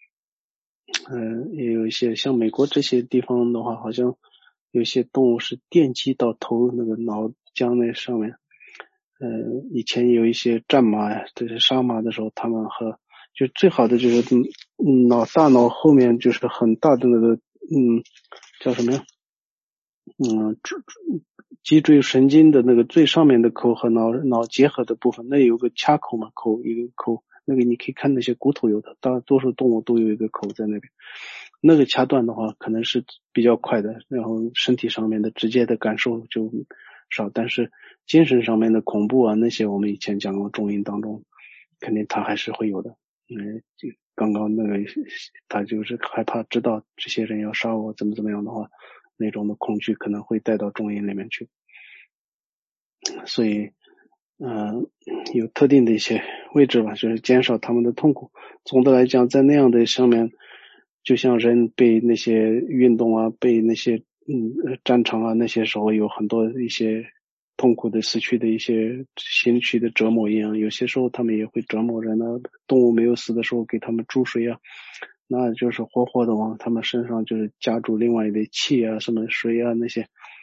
也有一些像美国这些地方的话，好像有些动物是电击到头那个脑浆那上面。以前有一些战马呀，这些杀马的时候，他们就最好的就是大脑后面就是很大的那个叫什么呀？脊椎神经的那个最上面的口和脑结合的部分，那有个掐口嘛，一个口，那个你可以看那些骨头有的，大多数动物都有一个口在那边。那个掐断的话，可能是比较快的，然后身体上面的直接的感受就少，但是精神上面的恐怖啊，那些我们以前讲过中阴当中，肯定他还是会有的。就刚刚那个他就是害怕知道这些人要杀我怎么样的话，那种的恐惧可能会带到中阴里面去。所以有特定的一些位置吧，就是减少他们的痛苦。总的来讲，在那样的上面，就像人被那些运动啊，被那些战场啊，那些时候有很多一些痛苦的死去的一些心躯的折磨一样，有些时候他们也会折磨人啊。动物没有死的时候给他们注水啊，那就是活活的往他们身上就是加注另外的气啊什么水啊那些，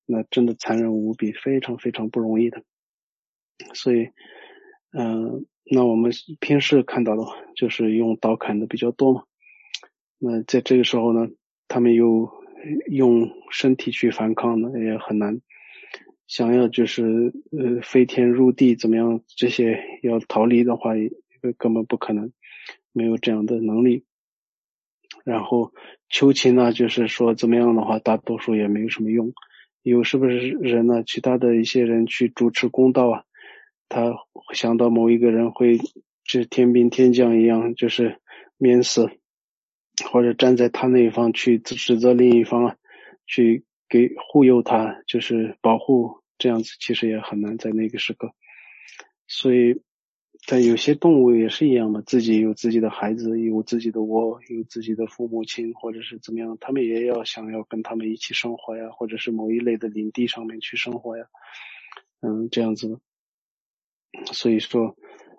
那真的残忍无比，非常非常不容易的。所以那我们平时看到的话就是用刀砍的比较多嘛，那在这个时候呢，他们又用身体去反抗呢，也很难。想要就是飞天入地怎么样，这些要逃离的话根本不可能，没有这样的能力。然后求情呢，就是说怎么样的话，大多数也没有什么用。有是不是人呢？其他的一些人去主持公道啊，他想到某一个人会就是天兵天将一样，就是免死，或者站在他那一方去指责另一方啊，去给护佑他，就是保护，这样子其实也很难在那个时刻。所以但有些动物也是一样嘛，自己有自己的孩子，有自己的窝，有自己的父母亲，或者是怎么样，他们也要想要跟他们一起生活呀，或者是某一类的领地上面去生活呀，这样子。所以说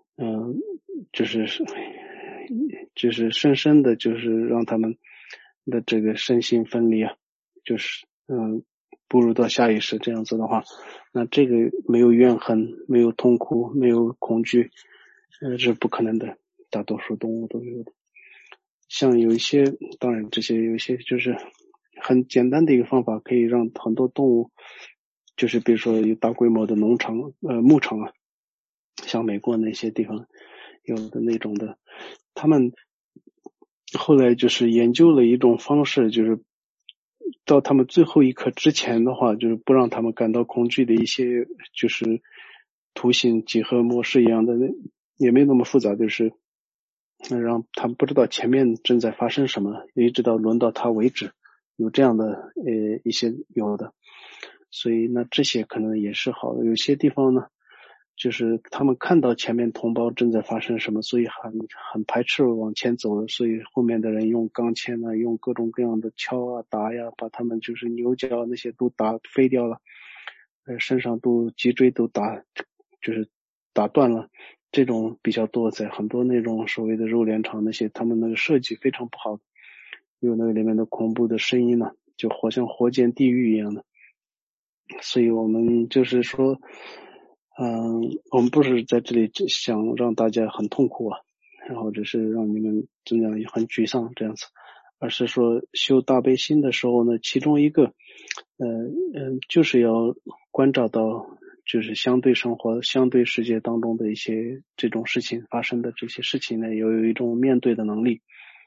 就是深深的就是让他们的这个身心分离啊，就是步入到下意识，这样子的话，那这个没有怨恨，没有痛苦，没有恐惧，是不可能的，大多数动物都有的。像有一些，当然这些有一些就是很简单的一个方法，可以让很多动物，就是比如说有大规模的农场牧场啊，像美国那些地方有的那种的，他们后来就是研究了一种方式，就是到他们最后一刻之前的话，就是不让他们感到恐惧的一些就是图形几何模式一样的，也没那么复杂，就是让他们不知道前面正在发生什么，一直到轮到他为止，有这样的一些有的。所以那这些可能也是好的。有些地方呢，就是他们看到前面同胞正在发生什么，所以很排斥往前走的，所以后面的人用钢钎啊，用各种各样的敲啊打呀，把他们就是牛角那些都打飞掉了，身上都脊椎都就是打断了，这种比较多，在很多那种所谓的肉联厂那些，他们那个设计非常不好，有那个里面的恐怖的声音呢，就好像活见地狱一样的。所以我们就是说我们不是在这里想让大家很痛苦啊，然后只是让你们这样很沮丧这样子，而是说修大悲心的时候呢，其中一个就是要关照到就是相对生活相对世界当中的一些这种事情发生的这些事情呢，要有一种面对的能力。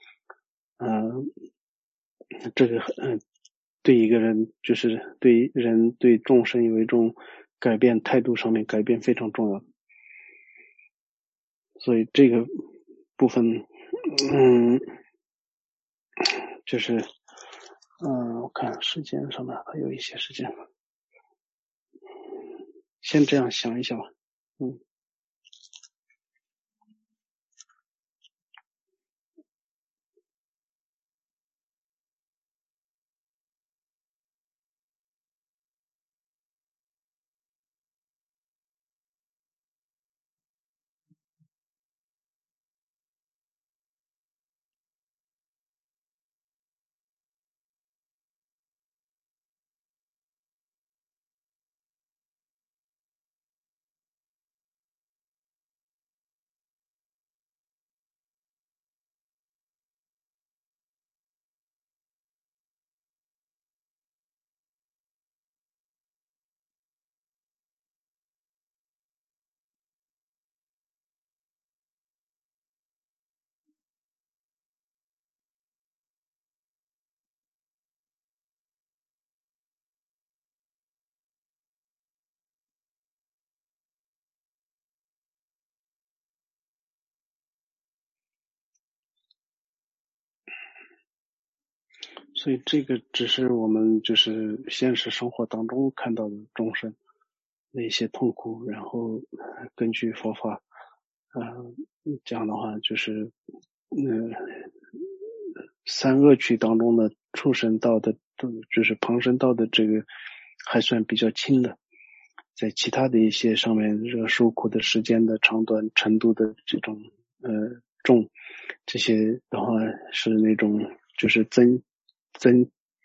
这个对一个人就是对人对众生有一种改变态度上面改变非常重要，所以这个部分就是我看时间上面还有一些时间，先这样想一想吧。所以这个只是我们就是现实生活当中看到的众生的一些痛苦，然后根据佛法这样的话就是三恶趣当中的畜生道的就是旁生道的这个还算比较轻的，在其他的一些上面这个受苦的时间的长短程度的这种重，这些的话是那种就是增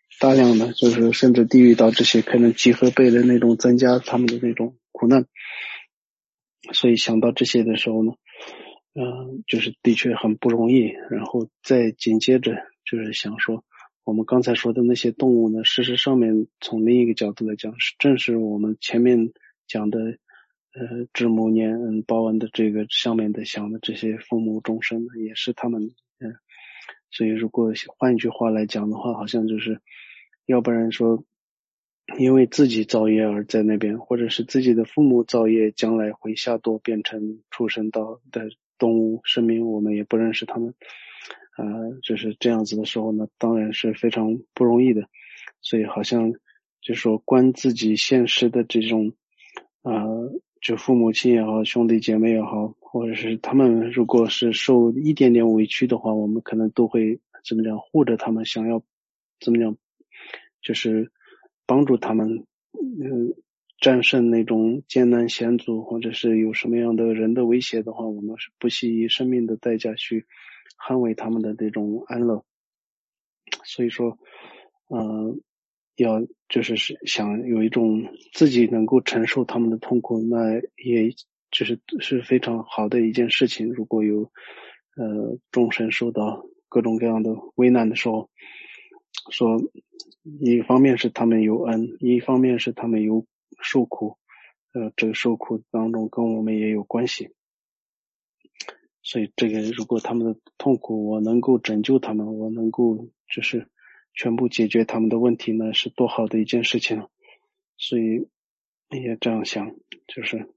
大量的就是甚至地狱到这些可能几何倍的那种增加他们的那种苦难。所以想到这些的时候呢，就是的确很不容易。然后再紧接着就是想说，我们刚才说的那些动物呢，事实上面从另一个角度来讲，正是我们前面讲的，知母念恩报恩的这个上面的想的这些父母众生呢，也是他们，所以如果换一句话来讲的话，好像就是，要不然说，因为自己造业而在那边，或者是自己的父母造业，将来会下堕变成畜生道的动物生命，我们也不认识他们，就是这样子的时候呢，当然是非常不容易的。所以好像就说观自己现实的这种，就父母亲也好，兄弟姐妹也好，或者是他们如果是受一点点委屈的话，我们可能都会怎么讲护着他们，想要怎么讲，就是帮助他们，战胜那种艰难险阻，或者是有什么样的人的威胁的话，我们是不惜以生命的代价去捍卫他们的这种安乐。所以说，要就是想有一种自己能够承受他们的痛苦，那也是非常好的一件事情。如果有众生受到各种各样的危难的时候，说一方面是他们有恩，一方面是他们有受苦，这个受苦当中跟我们也有关系。所以这个如果他们的痛苦我能够拯救他们，我能够就是全部解决他们的问题呢，是多好的一件事情。所以也这样想，就是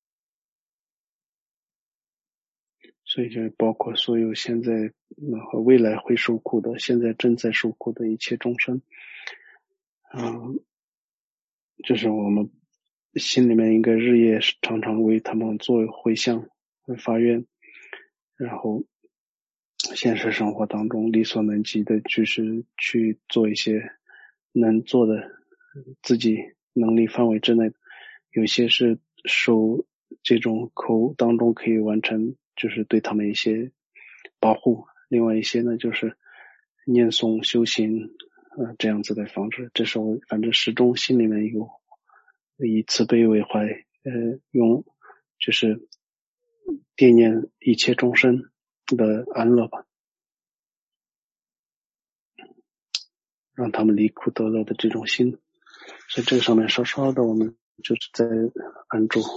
所以就包括所有现在和未来会受苦的，现在正在受苦的一切众生，就是我们心里面应该日夜常常为他们做回向、发愿，然后现实生活当中力所能及的，就是去做一些能做的，自己能力范围之内的。有些是受这种口误当中可以完成，就是对他们一些保护；另外一些呢，就是念诵修行，这样子的方式。这时候反正始终心里面有以慈悲为怀，用就是惦念一切众生的安乐吧，让他们离苦得乐的这种心。所以这个上面稍稍的我们就是在安住。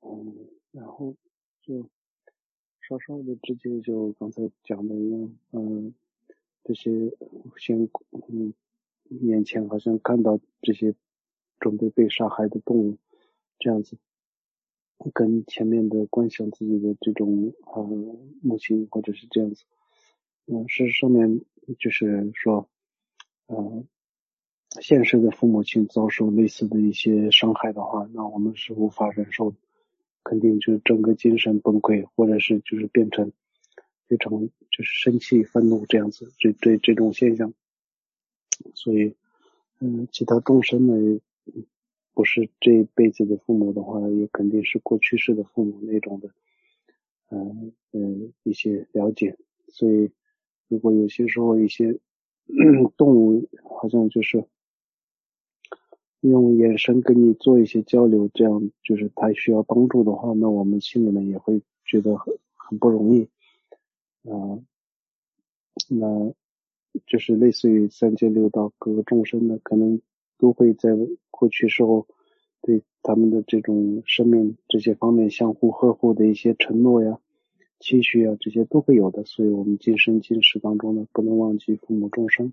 然后就稍稍的直接就刚才讲的一样，这些先眼前好像看到这些准备被杀害的动物，这样子跟前面的观想自己的这种母亲或者是这样子，事实上面就是说，呃，现实的父母亲遭受类似的一些伤害的话，那我们是无法忍受的，肯定就整个精神崩溃，或者是就是变成非常就是生气、愤怒这样子，这种现象。所以，其他众生呢，不是这一辈子的父母的话，也肯定是过去世的父母那种的，一些了解。所以，如果有些时候一些动物好像就是用眼神跟你做一些交流，这样就是他需要帮助的话，那我们心里面也会觉得很不容易。那就是类似于三界六道各个众生呢，可能都会在过去时候对他们的这种生命这些方面相互呵护的一些承诺呀、期许啊，这些都会有的。所以我们今生今世当中呢，不能忘记父母众生。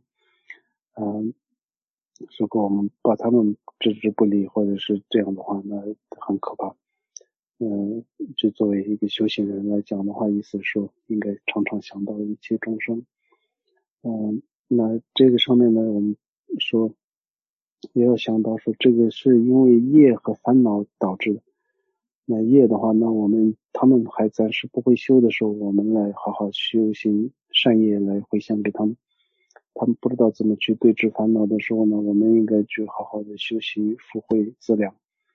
如果我们把他们置之不理，或者是这样的话，那很可怕。就作为一个修行人来讲的话，意思是说应该常常想到一切众生。那这个上面呢，我们说也要想到说，这个是因为业和烦恼导致的。那业的话，那他们还暂时不会修的时候，我们来好好修行善业来回向给他们。他们不知道怎么去对治烦恼的时候呢，我们应该去好好的修习福慧资粮，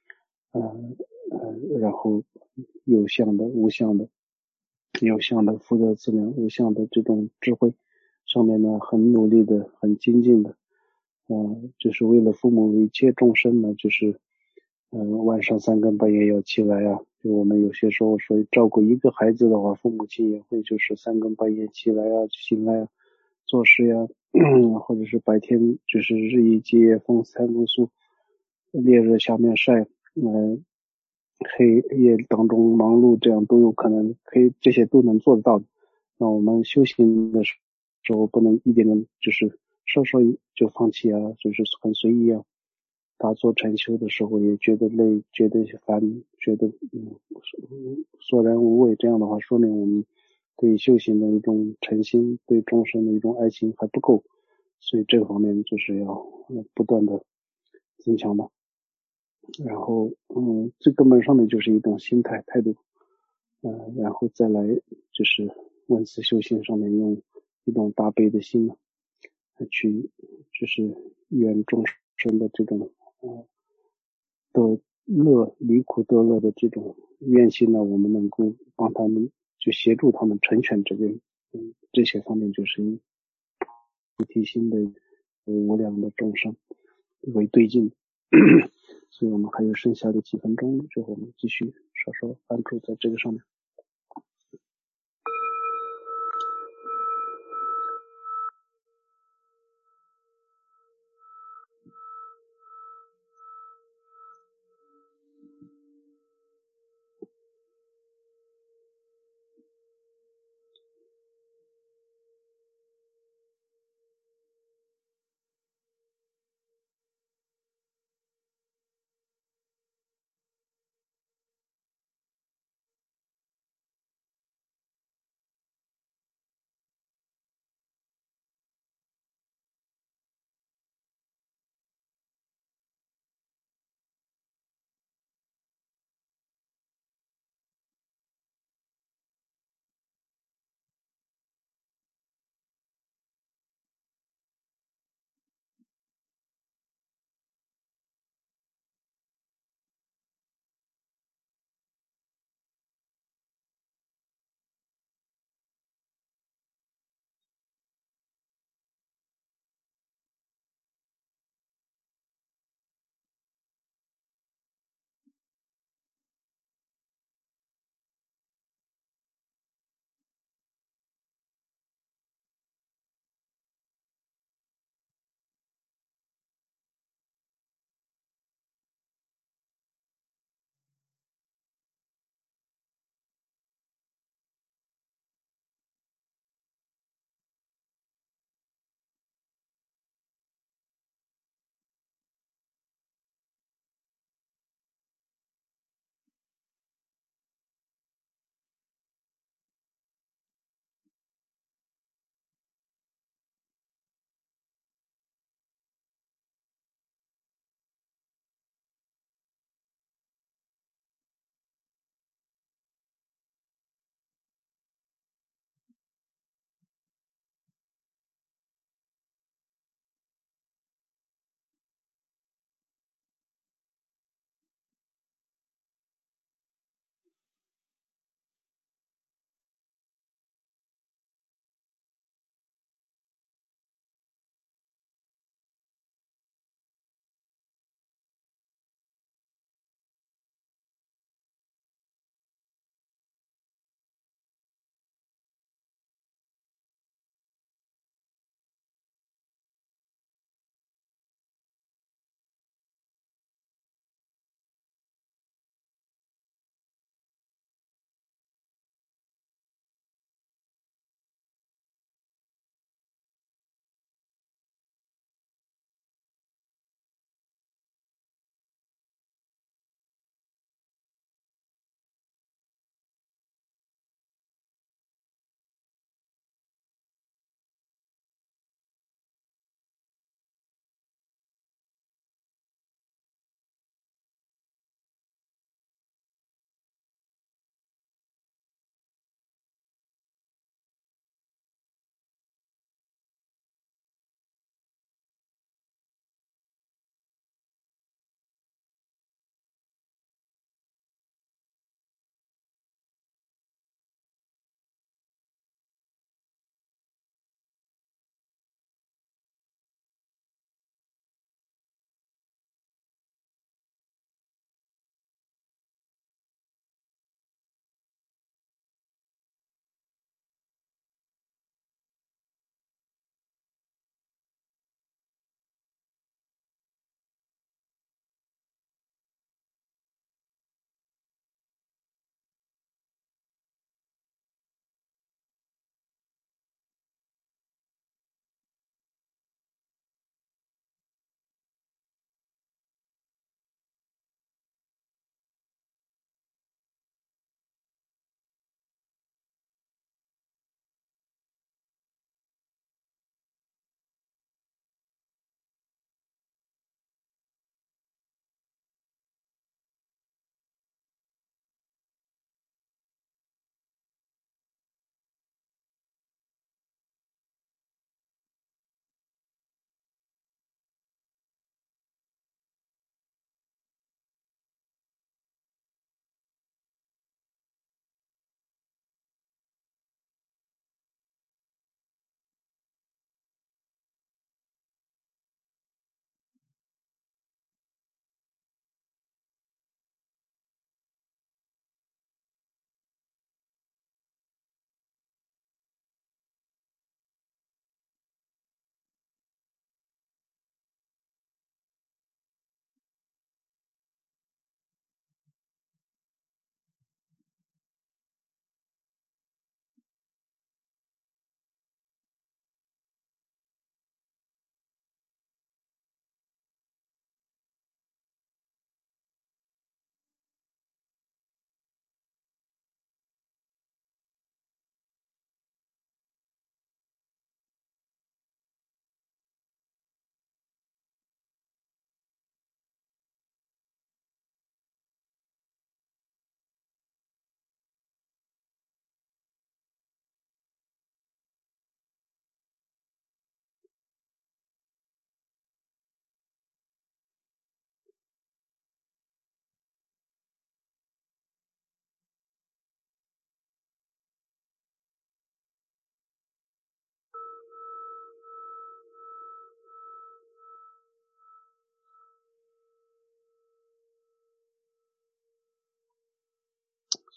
然后有相的、无相的，有相的福德资粮，无相的这种智慧，上面呢很努力的、很精进的，就是为了父母一切众生呢，就是晚上三更半夜要起来啊。就我们有些时候说照顾一个孩子的话，父母亲也会就是三更半夜起来啊、醒来啊、做事呀，或者是白天就是日以继夜、风餐露宿、烈日下面晒，黑夜当中忙碌，这样都有可能，这些都能做得到的。那我们修行的时候，不能一点点就是稍稍就放弃啊，就是很随意啊。打坐禅修的时候也觉得累，觉得烦，觉得索然无味，这样的话说明我们对修行的一种诚心，对众生的一种爱心还不够，所以这方面就是要不断的增强嘛。然后最根本上面就是一种心态态度，然后再来就是文字修行上面用一种大悲的心呢，去就是愿众生的这种得乐离苦得乐的这种愿心呢，我们能够帮他们就协助他们成全这些方面，就是以菩提心的无量的众生为对境。所以我们还有剩下的几分钟，之后我们继续稍稍关注在这个上面。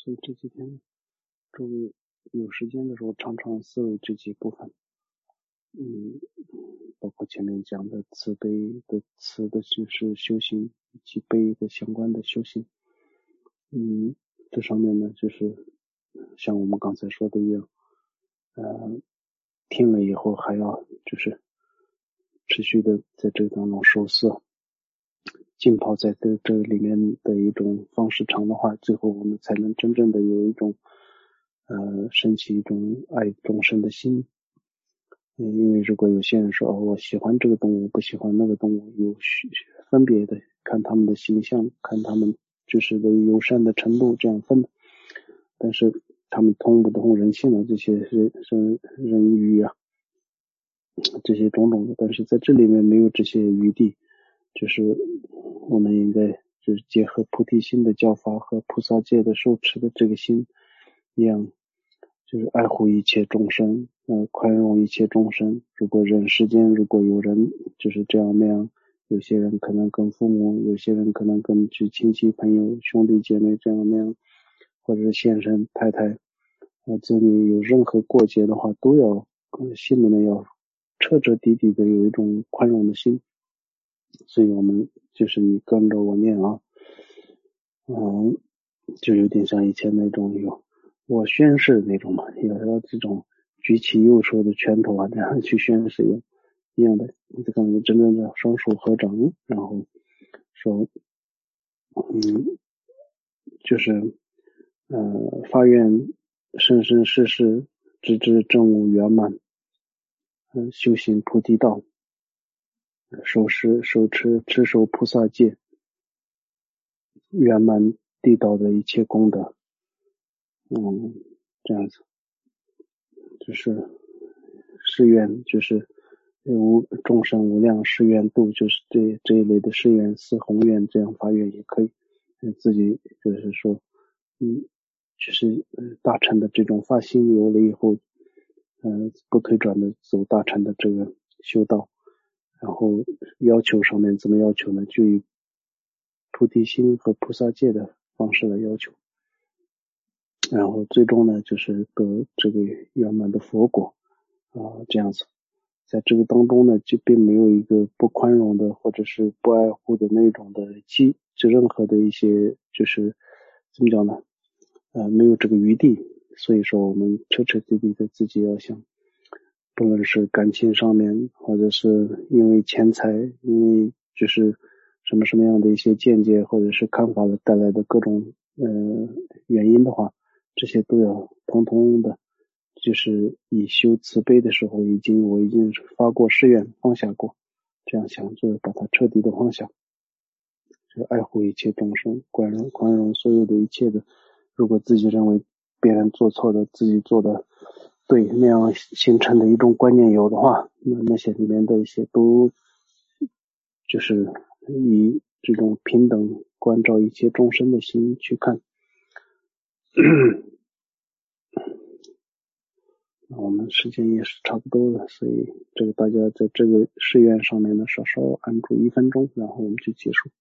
所以这几天诸位有时间的时候常常思维这几部分，包括前面讲的慈悲的慈的就是修行，以及悲的相关的修行。这上面呢，就是像我们刚才说的一样，听了以后还要就是持续的在这个当中受色，浸泡在这里面的一种方式长的话，最后我们才能真正的有一种升起一种爱众生的心。因为如果有些人说我喜欢这个动物，不喜欢那个动物，有分别的看他们的形象，看他们就是的友善的程度这样分，但是他们通不通人性的这些人欲啊，这些种种的，但是在这里面没有这些余地，就是我们应该就是结合菩提心的教法和菩萨戒的受持的这个心一样，就是爱护一切众生，宽容一切众生。如果人世间如果有人就是这样那样，有些人可能跟父母，有些人可能跟亲戚朋友兄弟姐妹这样那样，或者是先生太太子女有任何过节的话，都要心里面要彻彻底底的有一种宽容的心。所以我们就是你跟着我念啊，就有点像以前那种我宣誓那种嘛，要这种举起右手的拳头啊，这样去宣誓一样的，这个真正的双手合掌，然后说，就是发愿生生世世直至正悟圆满，修行菩提道，手持持守菩萨戒，圆满地道的一切功德。这样子，就是誓愿，就是众生无量誓愿度，就是这一类的誓愿，四宏愿这样发愿也可以。自己就是说，就是大乘的这种发心有了以后，不退转的走大乘的这个修道。然后要求上面怎么要求呢？就以菩提心和菩萨戒的方式来要求。然后最终呢，就是得这个圆满的佛果这样子。在这个当中呢，就并没有一个不宽容的或者是不爱护的那种的就任何的一些就是怎么讲呢？没有这个余地。所以说我们彻彻底底的自己要想，不论是感情上面，或者是因为钱财，因为就是什么样的一些见解或者是看法的带来的各种原因的话，这些都要统统的，就是以修慈悲的时候，我已经发过誓愿，放下过，这样想就是把它彻底的放下，就爱护一切众生，宽容所有的一切的。如果自己认为别人做错的，自己做的对，那样形成的一种观念有的话，那些里面的一些都就是以这种平等关照一切众生的心去看。我们时间也是差不多了，所以这个大家在这个誓愿上面呢，稍稍按住1分钟，然后我们就结束。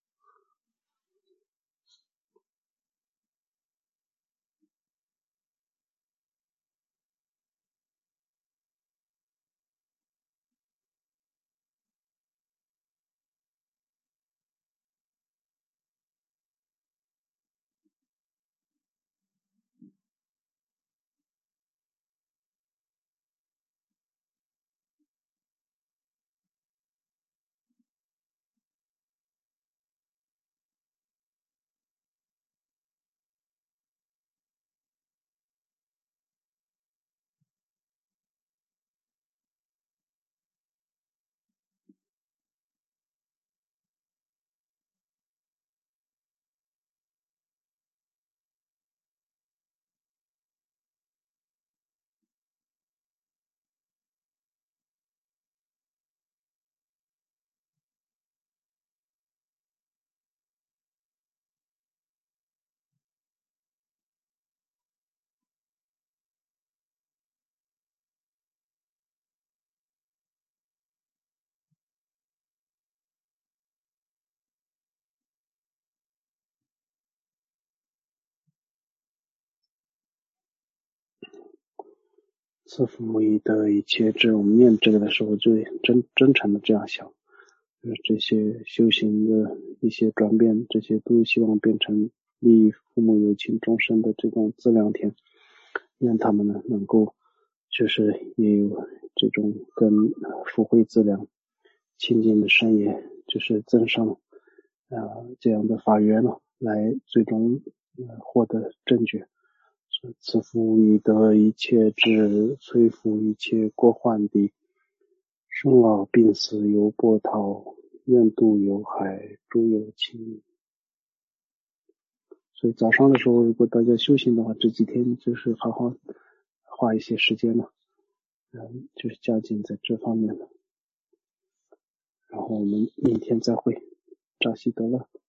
赐福以得一切智。我们念这个的时候就真诚的这样想，这些修行的一些转变，这些都希望变成利益父母有情众生的这种资粮田，愿他们呢能够就是也有这种跟福慧资粮亲近的善业，就是增上这样的法缘呢，来最终获得正觉。赐福以得一切智，摧伏一切过患地，生老病死犹波涛，愿度有海诸有情。所以早上的时候，如果大家修行的话，这几天就是好好花一些时间呢，就是加紧在这方面的。然后我们明天再会，扎西德勒。